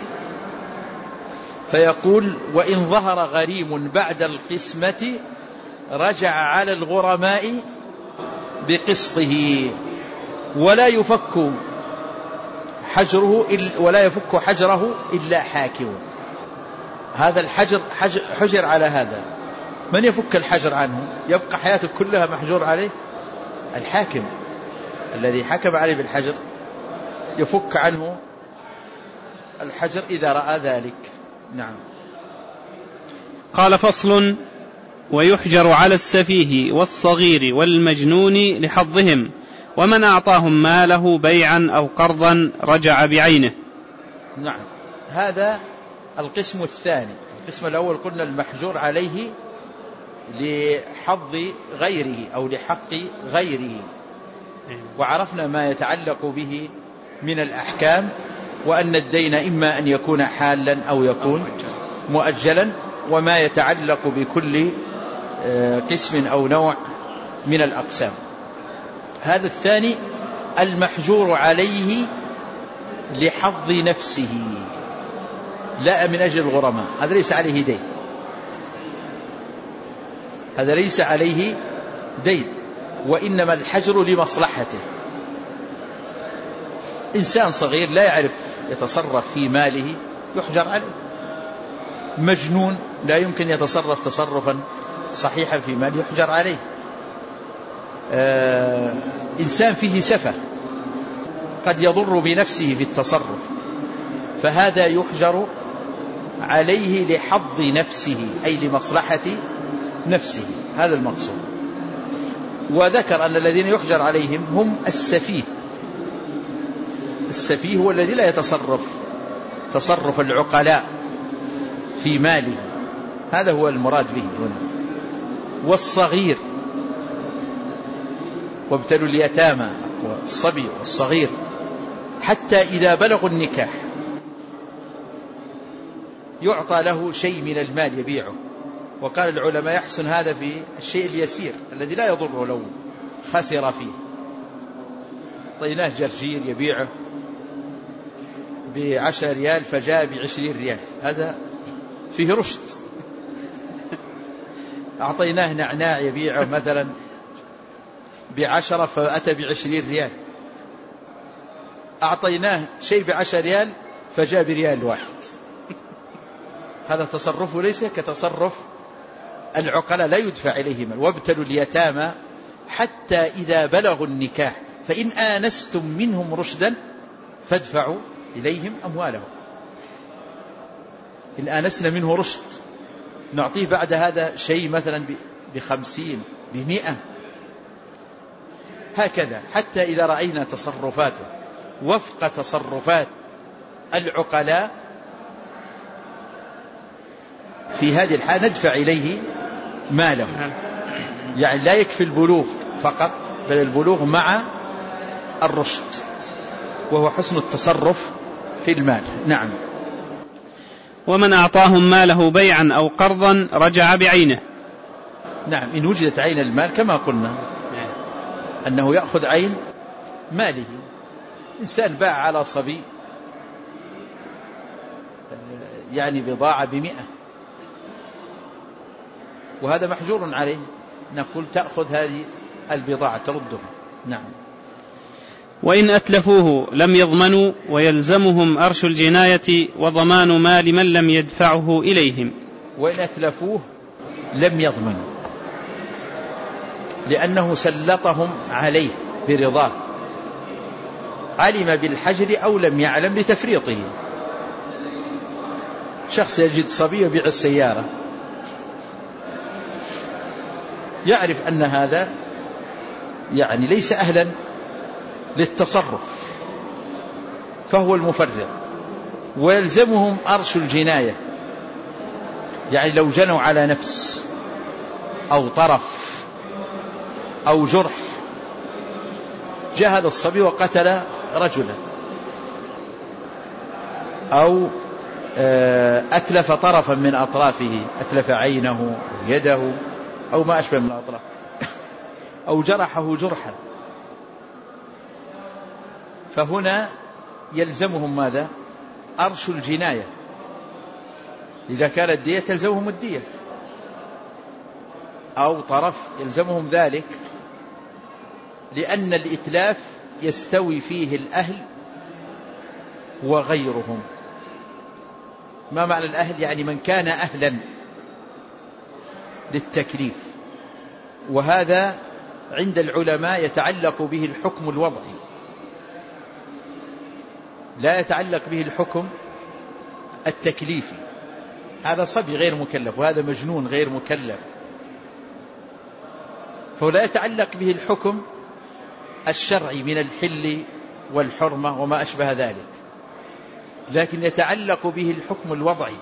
فيقول وإن ظهر غريم بعد القسمة رجع على الغرماء بقسطه ولا يفك حجره ولا يفك حجره إلا حاكم. هذا الحجر حجر على هذا، من يفك الحجر عنه؟ يبقى حياته كلها محجور عليه الحاكم الذي حكم عليه بالحجر، يفك عنه الحجر إذا رأى ذلك. نعم. قال فصل: ويحجر على السفيه والصغير والمجنون لحظهم، ومن أعطاهم ماله بيعا أو قرضا رجع بعينه. نعم. هذا القسم الثاني. القسم الأول قلنا المحجور عليه لحظ غيره أو لحق غيره، وعرفنا ما يتعلق به من الأحكام، وأن الدين إما أن يكون حالا أو يكون مؤجلا، وما يتعلق بكل قسم أو نوع من الأقسام. هذا الثاني المحجور عليه لحظ نفسه لا من أجل الغرماء، هذا ليس عليه دين، هذا ليس عليه دين، وإنما الحجر لمصلحته. إنسان صغير لا يعرف يتصرف في ماله يحجر عليه، مجنون لا يمكن يتصرف تصرفا صحيحا في ماله يحجر عليه. آه إنسان فيه سفة قد يضر بنفسه في التصرف، فهذا يحجر عليه لحظ نفسه أي لمصلحة نفسه، هذا المقصود. وذكر أن الذين يحجر عليهم هم السفيه. السفيه هو الذي لا يتصرف تصرف العقلاء في ماله، هذا هو المراد به هنا. والصغير، وابتلوا اليتامى والصبي والصغير حتى إذا بلغوا النكاح، يعطى له شيء من المال يبيعه. وقال العلماء يحسن هذا في الشيء اليسير الذي لا يضره لو خسر فيه. طيناه جرجير يبيعه بعشر ريال فجاء بعشرين ريال، هذا فيه رشد. أعطيناه نعناع يبيعه مثلا بعشرة فأتى بعشرين ريال، أعطيناه شيء بعشر ريال فجاء بريال واحد. هذا تصرفه ليس كتصرف العقلاء، لا يدفع إليه مال. وابتلوا اليتامى حتى إذا بلغوا النكاح فإن آنستم منهم رشدا فادفعوا إليهم أموالهم. إن آنسنا منه رشد نعطيه بعد هذا شيء مثلا بخمسين بمئة، هكذا حتى إذا رأينا تصرفاته وفق تصرفات العقلاء في هذه الحالة ندفع إليه ماله. يعني لا يكفي البلوغ فقط، بل البلوغ مع الرشد، وهو حسن التصرف في المال. نعم. ومن أعطاهم ماله بيعا أو قرضا رجع بعينه. نعم، إن وجدت عين المال كما قلنا أنه يأخذ عين ماله. إنسان باع على صبي يعني بضاعة بمئة، وهذا محجور عليه، نقول تأخذ هذه البضاعة تردها. نعم. وإن أتلفوه لم يضمنوا ويلزمهم أرش الجناية وضمان مال من لم يدفعه إليهم. وإن أتلفوه لم يضمنوا لأنه سلطهم عليه برضاه، علم بالحجر أو لم يعلم بتفريطه. شخص يجد صبي يبيع السيارة، يعرف أن هذا يعني ليس أهلا للتصرف فهو المفرط، ويلزمهم أرش الجناية، يعني لو جنوا على نفس أو طرف أو جرح. جاء هذا الصبي وقتل رجلا، أو أتلف طرفا من أطرافه، أتلف عينه يده أو ما أشبه من الأطراف، أو جرحه جرحا، فهنا يلزمهم ماذا؟ أرش الجناية. إذا كانت الدية تلزمهم الدية، أو طرف يلزمهم ذلك، لأن الإتلاف يستوي فيه الأهل وغيرهم. ما معنى الأهل؟ يعني من كان أهلا للتكليف، وهذا عند العلماء يتعلق به الحكم الوضعي، لا يتعلق به الحكم التكليفي. هذا صبي غير مكلف وهذا مجنون غير مكلف، فلا يتعلق به الحكم الشرعي من الحل والحرمة وما أشبه ذلك، لكن يتعلق به الحكم الوضعي،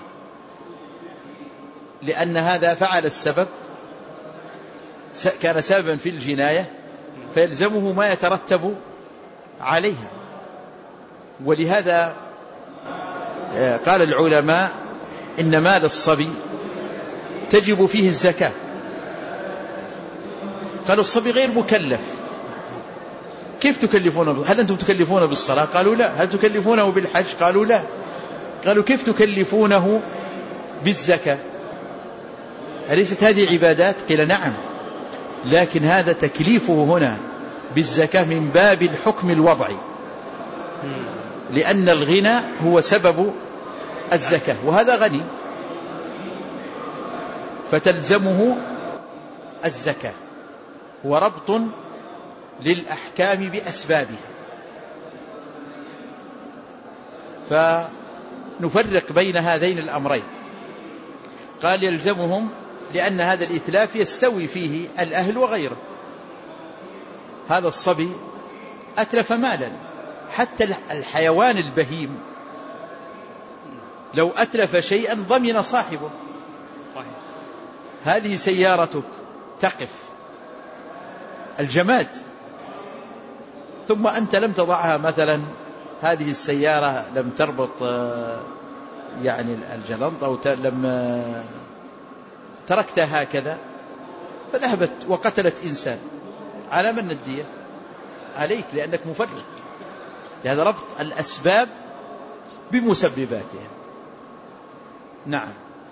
لأن هذا فعل السبب، كان سببا في الجناية، فيلزمه ما يترتب عليها. ولهذا قال العلماء إن مال الصبي تجب فيه الزكاة. قالوا الصبي غير مكلف، كيف تكلفونه؟ هل أنتم تكلفونه بالصلاة؟ قالوا لا. هل تكلفونه بالحج؟ قالوا لا. قالوا كيف تكلفونه بالزكاة؟ أليست هذه عبادات؟ قيل نعم، لكن هذا تكليفه هنا بالزكاة من باب الحكم الوضعي، لأن الغنى هو سبب الزكاة، وهذا غني فتلزمه الزكاة. وربط للأحكام بأسبابها. فنفرق بين هذين الأمرين. قال يلزمهم لأن هذا الإتلاف يستوي فيه الأهل وغيره. هذا الصبي أتلف مالا، حتى الحيوان البهيم لو أتلف شيئا ضمن صاحبه. صحيح. هذه سيارتك تقف، الجماد، ثم أنت لم تضعها مثلا، هذه السيارة لم تربط يعني الجلنط أو لم تركتها هكذا فذهبت وقتلت إنسان، على من الدية؟ عليك، لأنك مفرط. لهذا ربط الأسباب بمسبباتها. نعم.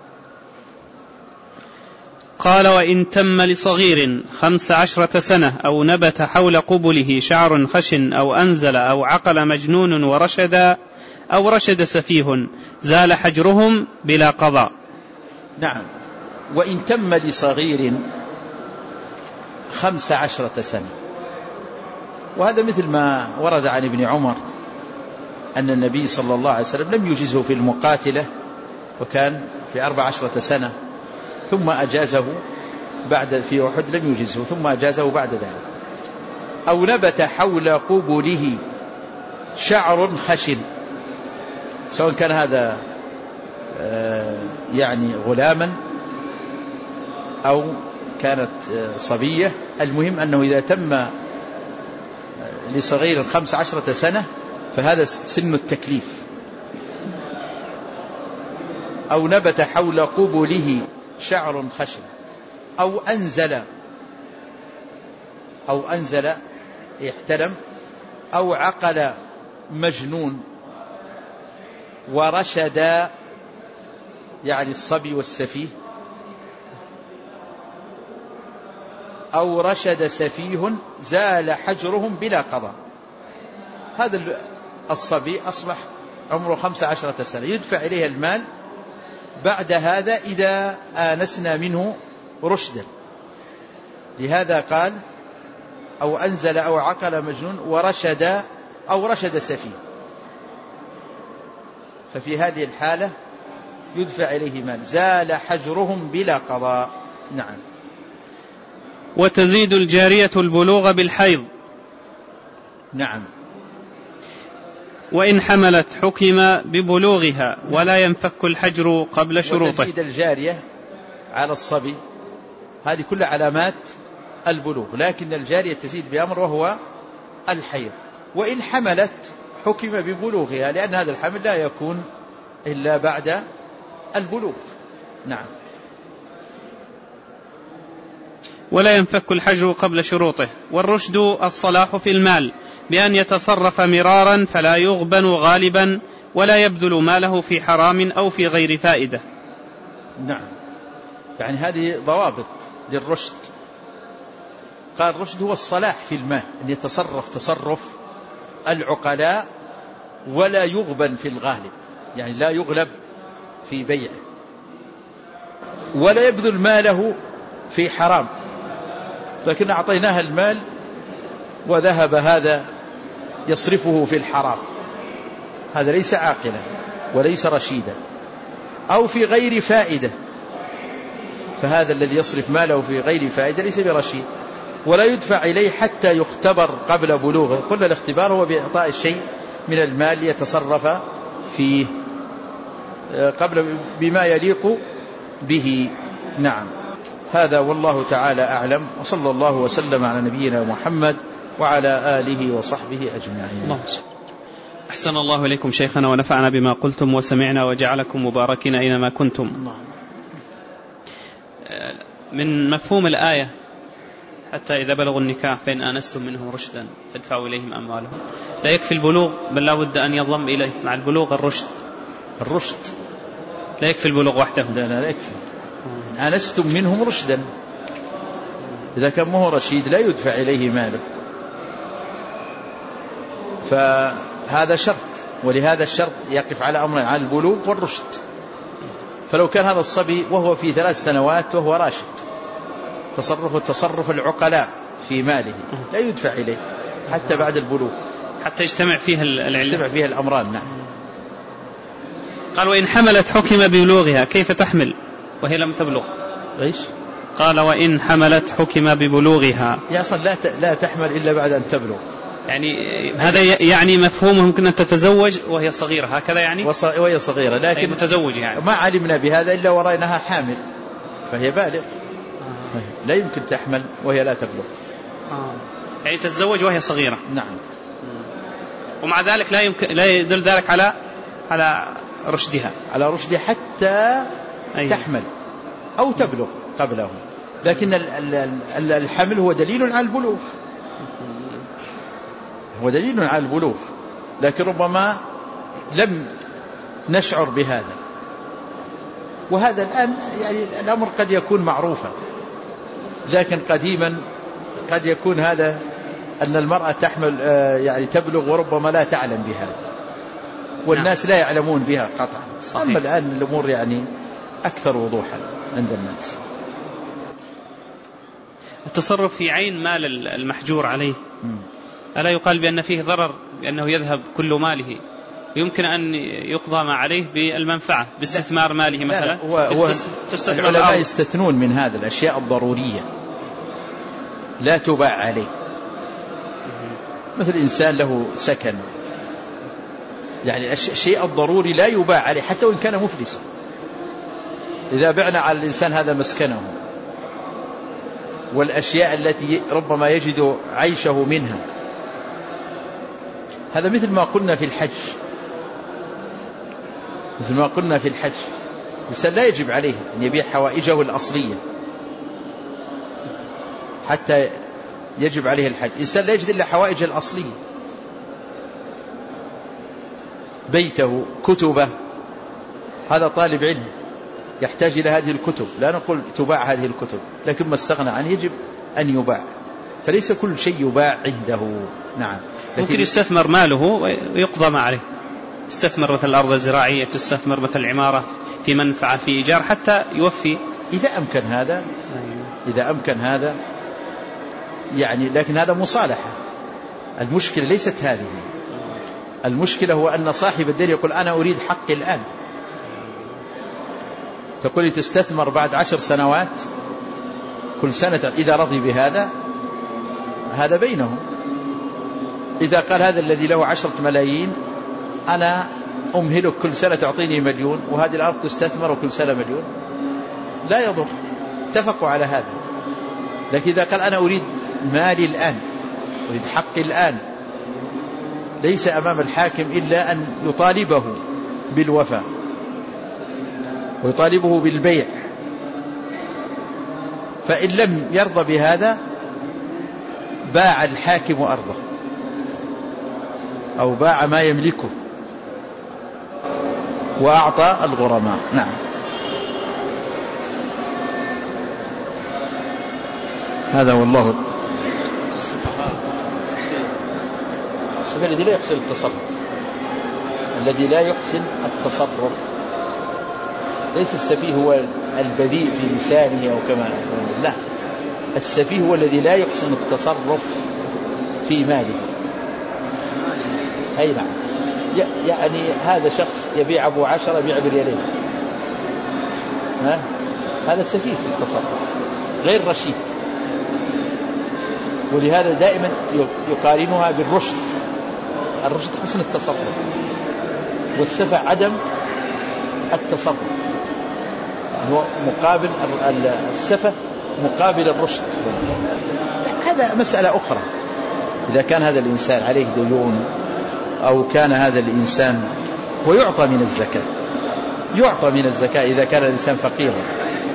قال وإن تم لصغير خمس عشرة سنة أو نبت حول قبله شعر خشن أو أنزل أو عقل مجنون ورشد أو رشد سفيه زال حجرهم بلا قضاء. نعم. وإن تم لصغير خمس عشرة سنة، وهذا مثل ما ورد عن ابن عمر أن النبي صلى الله عليه وسلم لم يجزه في المقاتلة، وكان في أربع عشرة سنة، ثم أجازه بعد في أحد لم يجزه ثم أجازه بعد ذلك. أو نبت حول قبله شعر خشن، سواء كان هذا يعني غلاما أو كانت صبية، المهم أنه إذا تم لصغير خمس عشرة سنة فهذا سن التكليف. أو نبت حول قبله شعر خشن أو أنزل أو أنزل يحتلم أو عقل مجنون ورشد، يعني الصبي والسفيه، أو رشد سفيه زال حجرهم بلا قضاء. هذا الصبي أصبح عمره خمس عشرة سنة، يدفع إليه المال بعد هذا إذا آنسنا منه رشدا. لهذا قال أو أنزل أو عقل مجنون ورشد أو رشد سفيه، ففي هذه الحالة يدفع إليه مال، زال حجرهم بلا قضاء. نعم. وتزيد الجارية البلوغ بالحيض. نعم. وإن حملت حكم ببلوغها ولا ينفك الحجر قبل شروطه. وتزيد الجارية على الصبي، هذه كل علامات البلوغ، لكن الجارية تزيد بأمر وهو الحيض. وإن حملت حكم ببلوغها، لأن هذا الحمل لا يكون إلا بعد البلوغ. نعم. ولا ينفك الحجر قبل شروطه. والرشد الصلاح في المال بأن يتصرف مرارا فلا يغبن غالبا ولا يبذل ماله في حرام أو في غير فائدة. نعم. يعني هذه ضوابط للرشد. قال الرشد هو الصلاح في المال، أن يتصرف تصرف العقلاء ولا يغبن في الغالب، يعني لا يغلب في بيعه، ولا يبذل ماله في حرام، لكن أعطيناها المال وذهب هذا يصرفه في الحرام، هذا ليس عاقلا وليس رشيدا. أو في غير فائدة، فهذا الذي يصرف ماله في غير فائدة ليس برشيد، ولا يدفع إليه حتى يختبر قبل بلوغه. كل الاختبار هو بإعطاء الشيء من المال ليتصرف فيه قبل بما يليق به. نعم. هذا والله تعالى أعلم، وصلى الله وسلم على نبينا محمد وعلى آله وصحبه أجمعين. الله. أحسن الله إليكم شيخنا ونفعنا بما قلتم وسمعنا وجعلكم مباركين أينما كنتم. الله. من مفهوم الآية حتى إذا بلغوا النكاح فإن آنستم منهم رشدا فادفعوا إليهم أموالهم، لا يكفي البلوغ بل لا بد أن يضم إليه مع البلوغ الرشد. الرشد لا يكفي البلوغ وحده. لا لا, لا يكفي. آنستم منهم رشدا، إذا كان مه رشيد لا يدفع إليه ماله، فهذا شرط. ولهذا الشرط يقف على أمرين، على البلوغ والرشد. فلو كان هذا الصبي وهو في ثلاث سنوات وهو راشد، تصرف تصرف العقلاء في ماله لا يدفع إليه حتى بعد البلوغ، حتى يجتمع فيها العلة، يجتمع فيها الأمران. نعم. قال وإن حملت حكم ببلوغها، كيف تحمل وهي لم تبلغ؟ إيش؟ قال وإن حملت حكم ببلوغها، يا أصلا لا لا تحمل إلا بعد أن تبلغ. يعني هذا يعني مفهومه ممكن أن تتزوج وهي صغيرة، هكذا يعني وهي صغيرة، لكن متزوج يعني ما علمنا بهذا إلا ورأيناها حامل فهي بالغ. لا يمكن تحمل وهي لا تبلغ. آه. يعني تتزوج وهي صغيرة. نعم. ومع ذلك لا يمكن، لا يدل ذلك على على رشدها، على رشدها حتى أيه. تحمل أو تبلغ قبله، لكن الحمل هو دليل على البلوغ، هو دليل على البلوغ، لكن ربما لم نشعر بهذا. وهذا الآن يعني الأمر قد يكون معروفا، لكن قديما قد يكون هذا أن المرأة تحمل يعني تبلغ وربما لا تعلم بهذا، والناس لا يعلمون بها قطعا. أما الآن الأمور يعني أكثر وضوحا عند الناس. التصرف في عين مال المحجور عليه، ألا يقال بأن فيه ضرر، بأنه يذهب كل ماله، ويمكن أن يقضى ما عليه بالمنفعة باستثمار ماله مثلا؟ هو هو العلماء يستثنون من هذا الأشياء الضرورية لا تباع عليه، مثل إنسان له سكن، يعني الشيء الضروري لا يباع عليه حتى وإن كان مفلسا. إذا بعنا على الإنسان هذا مسكنه والأشياء التي ربما يجد عيشه منها، هذا مثل ما قلنا في الحج، مثل ما قلنا في الحج الإنسان لا يجب عليه أن يبيع حوائجه الأصلية حتى يجب عليه الحج. الإنسان لا يجد إلا حوائج الأصلية، بيته، كتبه. هذا طالب علم يحتاج إلى هذه الكتب، لا نقول تباع هذه الكتب، لكن ما استغنى عنه يجب أن يباع، فليس كل شيء يباع عنده. نعم. ممكن يستثمر ماله ويقضى ما عليه، يستثمر مثل الأرض الزراعية، تستثمر مثل العمارة في منفعة، في إيجار، حتى يوفي إذا أمكن هذا، إذا أمكن هذا يعني، لكن هذا مصالحة. المشكلة ليست هذه، المشكلة هو أن صاحب الدين يقول أنا أريد حقي الآن، تقول تستثمر بعد عشر سنوات كل سنة إذا رضي بهذا، هذا بينهم. إذا قال هذا الذي له عشرة ملايين أنا أمهلك كل سنة تعطيني مليون، وهذه الأرض تستثمر وكل سنة مليون، لا يضر، اتفقوا على هذا. لكن إذا قال أنا أريد مالي الآن، أريد حقي الآن، ليس أمام الحاكم إلا أن يطالبه بالوفاء ويطالبه بالبيع، فإن لم يرضى بهذا باع الحاكم أرضه أو باع ما يملكه وأعطى الغرماء. نعم. هذا والله. السفيه الذي لا يحسن التصرف، الذي لا يحسن التصرف، ليس السفيه هو البذيء في لسانه أو كما، لا، السفيه هو الذي لا يحسن التصرف في ماله. أي نعم. يعني هذا شخص يبيع أبو عشرة يبيع بريالين، ها؟ هذا سفيه في التصرف غير رشيد. ولهذا دائما يقارنها بالرشد. الرشد حسن التصرف، والسفه عدم التصرف، هو مقابل السفه مقابل الرشد. هذا مسألة أخرى. إذا كان هذا الإنسان عليه ديون أو كان هذا الإنسان ويعطى من الزكاة، يعطى من الزكاة إذا كان الإنسان فقيرا،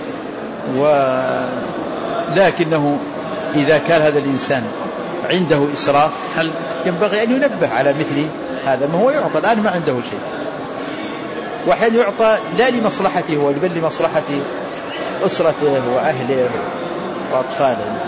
ولكنه إذا كان هذا الإنسان عنده إسراف هل ينبغي أن ينبه على مثل هذا. ما هو يعطى الآن ما عنده شيء، وحين يعطى لا لمصلحته هو بل لمصلحة أسرته وأهله وأطفاله.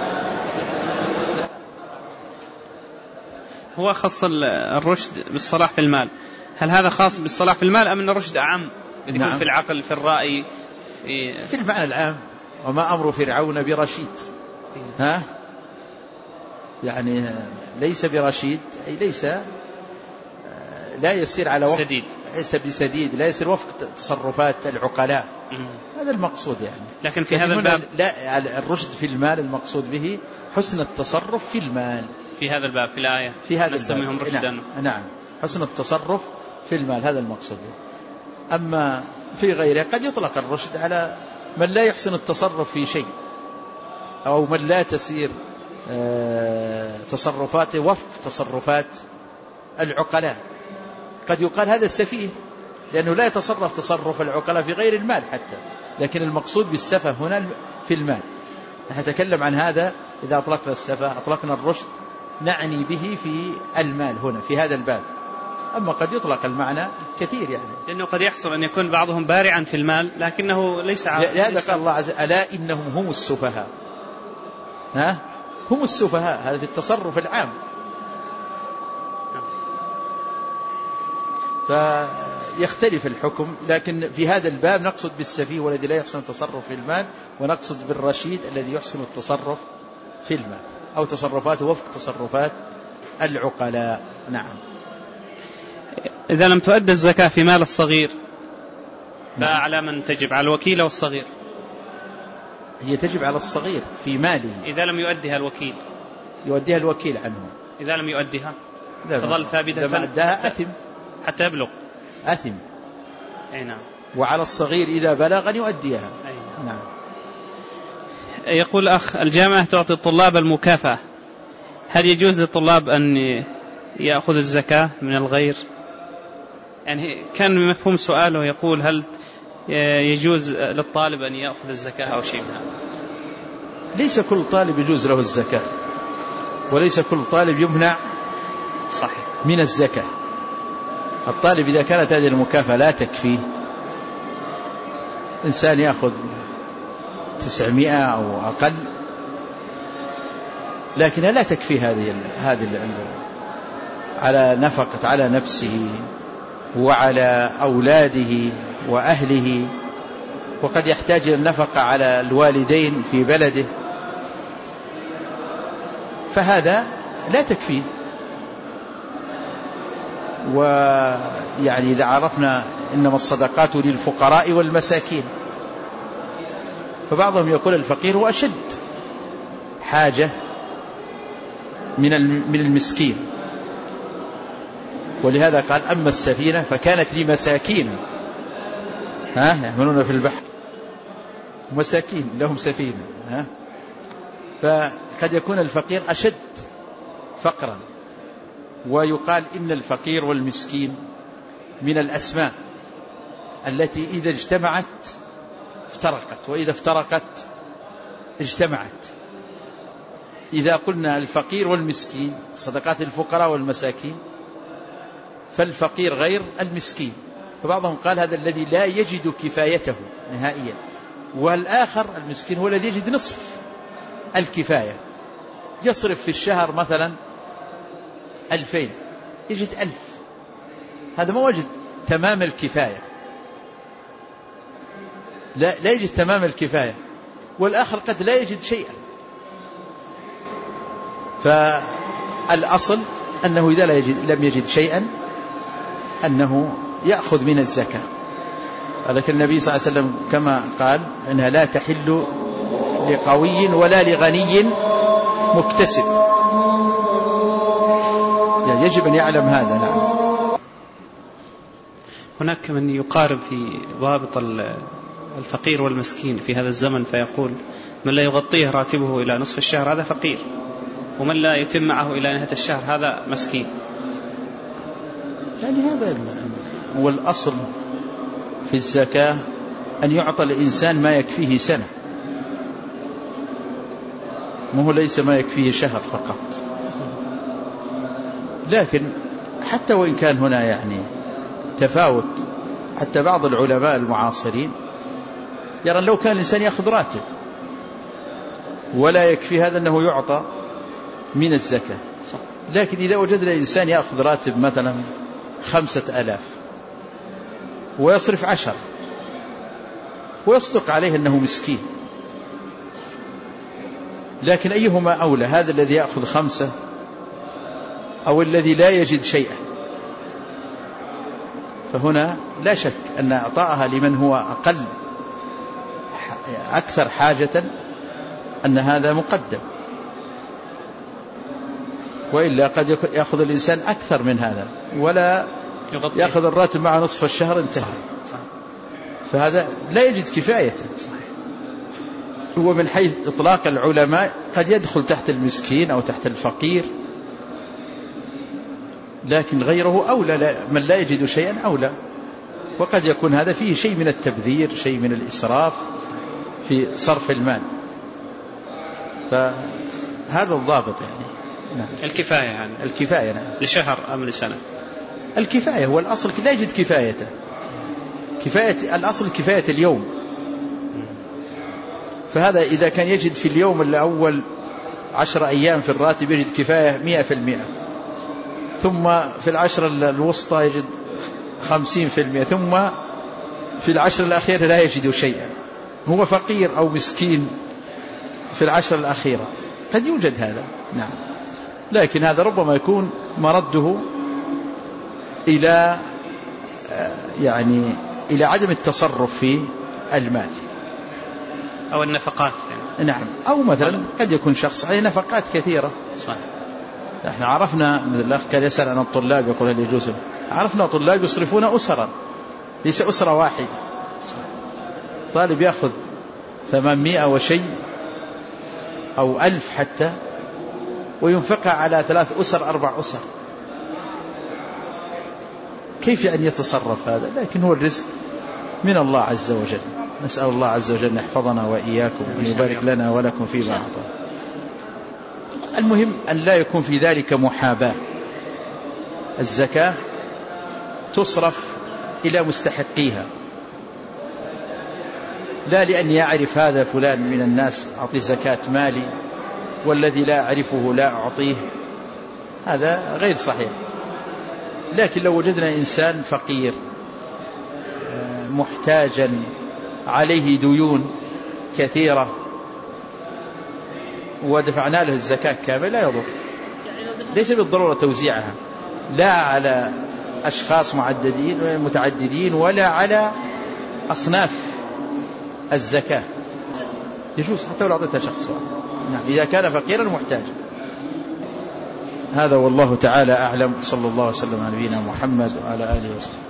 هو خاص الرشد بالصلاح في المال، هل هذا خاص بالصلاح في المال أم أن الرشد عام يكون نعم. في العقل، في الرأي، في, في المعنى العام. وما أمر فرعون برشيد، ها يعني ليس برشيد، أي ليس لا يسير على وفق سديد، ليس بسديد، لا يسير وفق تصرفات العقلاء. هذا المقصود يعني. لكن في هذا الباب لا، الرشد في المال المقصود به حسن التصرف في المال. في هذا الباب في الآية في هذا نسميهم رشدا. نعم. نعم، حسن التصرف في المال هذا المقصود به. أما في غيره قد يطلق الرشد على من لا يحسن التصرف في شيء، أو من لا تسير تصرفاته وفق تصرفات العقلاء. قد يقال هذا السفيه لأنه لا يتصرف تصرف العقلاء في غير المال حتى، لكن المقصود بالسفه هنا في المال. نتكلم عن هذا إذا أطلقنا السفه أطلقنا الرشد نعني به في المال هنا في هذا الباب. أما قد يطلق المعنى كثير يعني، لأنه قد يحصل أن يكون بعضهم بارعا في المال لكنه ليس عارف. لهذا قال الله عز وجل ألا إنهم هم السفهاء. ها هم السفهاء، هذا في التصرف العام. فيختلف الحكم، لكن في هذا الباب نقصد بالسفيه والذي لا يحسن التصرف في المال، ونقصد بالرشيد الذي يحسن التصرف في المال أو تصرفاته وفق تصرفات العقلاء. نعم. إذا لم تؤدى الزكاة في مال الصغير فعلى من تجب؟ على الوكيل أو الصغير؟ هي تجب على الصغير في ماله. إذا لم يؤديها الوكيل؟ يؤديها الوكيل عنه. إذا لم يؤديها تظل ثابتة؟ إذا ما أداها أثم حتى يبلغ أثم. أي نعم. وعلى الصغير إذا بلغ أن يؤديها. أي نعم. نعم. يقول أخ، الجامعة تعطي الطلاب المكافأة، هل يجوز للطلاب أن يأخذ الزكاة من الغير؟ يعني كان مفهوم سؤاله يقول هل يجوز للطالب أن يأخذ الزكاة أو شيء منها؟ ليس كل طالب يجوز له الزكاة، وليس كل طالب يمنع صحيح من الزكاة. الطالب إذا كانت هذه المكافأة لا تكفي، إنسان يأخذ تسعمائة أو أقل لكنها لا تكفي هذه هذه على نفقة على نفسه وعلى أولاده وأهله، وقد يحتاج إلى النفقة على الوالدين في بلده، فهذا لا تكفي. ويعني إذا عرفنا إنما الصدقات للفقراء والمساكين، فبعضهم يقول الفقير هو أشد حاجة من من المسكين، ولهذا قال أما السفينة فكانت لمساكين ها يعملون في البحر، مساكين لهم سفينة ها. فقد يكون الفقير أشد فقرا، ويقال إن الفقير والمسكين من الأسماء التي إذا اجتمعت افترقت، وإذا افترقت اجتمعت. إذا قلنا الفقير والمسكين صدقات الفقراء والمساكين، فالفقير غير المسكين. فبعضهم قال هذا الذي لا يجد كفايته نهائيا، والآخر المسكين هو الذي يجد نصف الكفاية، يصرف في الشهر مثلا ألفين يجد ألف، هذا ما وجد تمام الكفاية، لا, لا يجد تمام الكفاية، والآخر قد لا يجد شيئا. فالأصل أنه إذا لا يجد لم يجد شيئا أنه يأخذ من الزكاة. لكن النبي صلى الله عليه وسلم كما قال إنها لا تحل لقوي ولا لغني مكتسب، يعني يجب أن يعلم هذا. نعم. هناك من يقارب في ضابط الفقير والمسكين في هذا الزمن، فيقول من لا يغطيه راتبه إلى نصف الشهر هذا فقير، ومن لا يتم معه إلى نهاية الشهر هذا مسكين. يعني هذا هو الأصل في الزكاة، أن يعطى الإنسان ما يكفيه سنة، ما هو ليس ما يكفيه شهر فقط. لكن حتى وإن كان هنا يعني تفاوت، حتى بعض العلماء المعاصرين يرى لو كان الإنسان يأخذ راتب ولا يكفي هذا أنه يعطى من الزكاة. لكن إذا وجدنا الإنسان يأخذ راتب مثلا خمسة ألاف ويصرف عشر ويصدق عليه أنه مسكين، لكن أيهما أولى، هذا الذي يأخذ خمسة أو الذي لا يجد شيئا؟ فهنا لا شك أن إعطاءها لمن هو أقل أكثر حاجة أن هذا مقدم، وإلا قد يأخذ الإنسان أكثر من هذا ولا يأخذ الراتب مع نصف الشهر انتهى، فهذا لا يجد كفايته. هو من حيث إطلاق العلماء قد يدخل تحت المسكين أو تحت الفقير، لكن غيره أولى، من لا يجد شيئا أولى، وقد يكون هذا فيه شيء من التبذير، شيء من الإسراف في صرف المال، فهذا الضابط يعني. نعم. الكفاية يعني. الكفاية نعم. لشهر أم لسنة؟ الكفاية هو الأصل، لا يجد كفايته، كفاية الأصل كفاية اليوم، فهذا إذا كان يجد في اليوم الأول عشر أيام في الراتب يجد كفاية مئة في المئة، ثم في العشر الوسطى يجد خمسين في المئة، ثم في العشر الأخيرة لا يجد شيئا، هو فقير أو مسكين في العشر الأخيرة، قد يوجد هذا نعم. لكن هذا ربما يكون مرده إلى يعني إلى عدم التصرف في المال أو النفقات يعني. نعم. أو مثلا قد يكون شخص عليه نفقات كثيرة. صح. احنا عرفنا، مثل الأخ كان يسأل عن الطلاب يقول هل يجوز، عرفنا طلاب يصرفون أسرا، ليس أسرة واحدة. طالب يأخذ ثمانمائة وشيء أو ألف حتى وينفقها على ثلاث أسر أربع أسر، كيف أن يتصرف هذا؟ لكن هو الرزق من الله عز وجل، نسأل الله عز وجل أن يحفظنا وإياكم وأن يبارك لنا ولكم فيما أعطى. المهم أن لا يكون في ذلك محاباة، الزكاة تصرف إلى مستحقيها، لا لأن يعرف هذا فلان من الناس أعطيه زكاة مالي والذي لا أعرفه لا أعطيه، هذا غير صحيح. لكن لو وجدنا إنسان فقير محتاجا عليه ديون كثيرة ودفعنا له الزكاة كاملة لا يضر، ليس بالضرورة توزيعها لا على أشخاص معددين متعددين ولا على أصناف الزكاة، يجوز حتى لو أعطيتها شخص واحد نعم إذا كان فقيرا محتاجا. هذا والله تعالى أعلم، صلى الله وسلم على نبينا محمد وعلى آله وصحبه.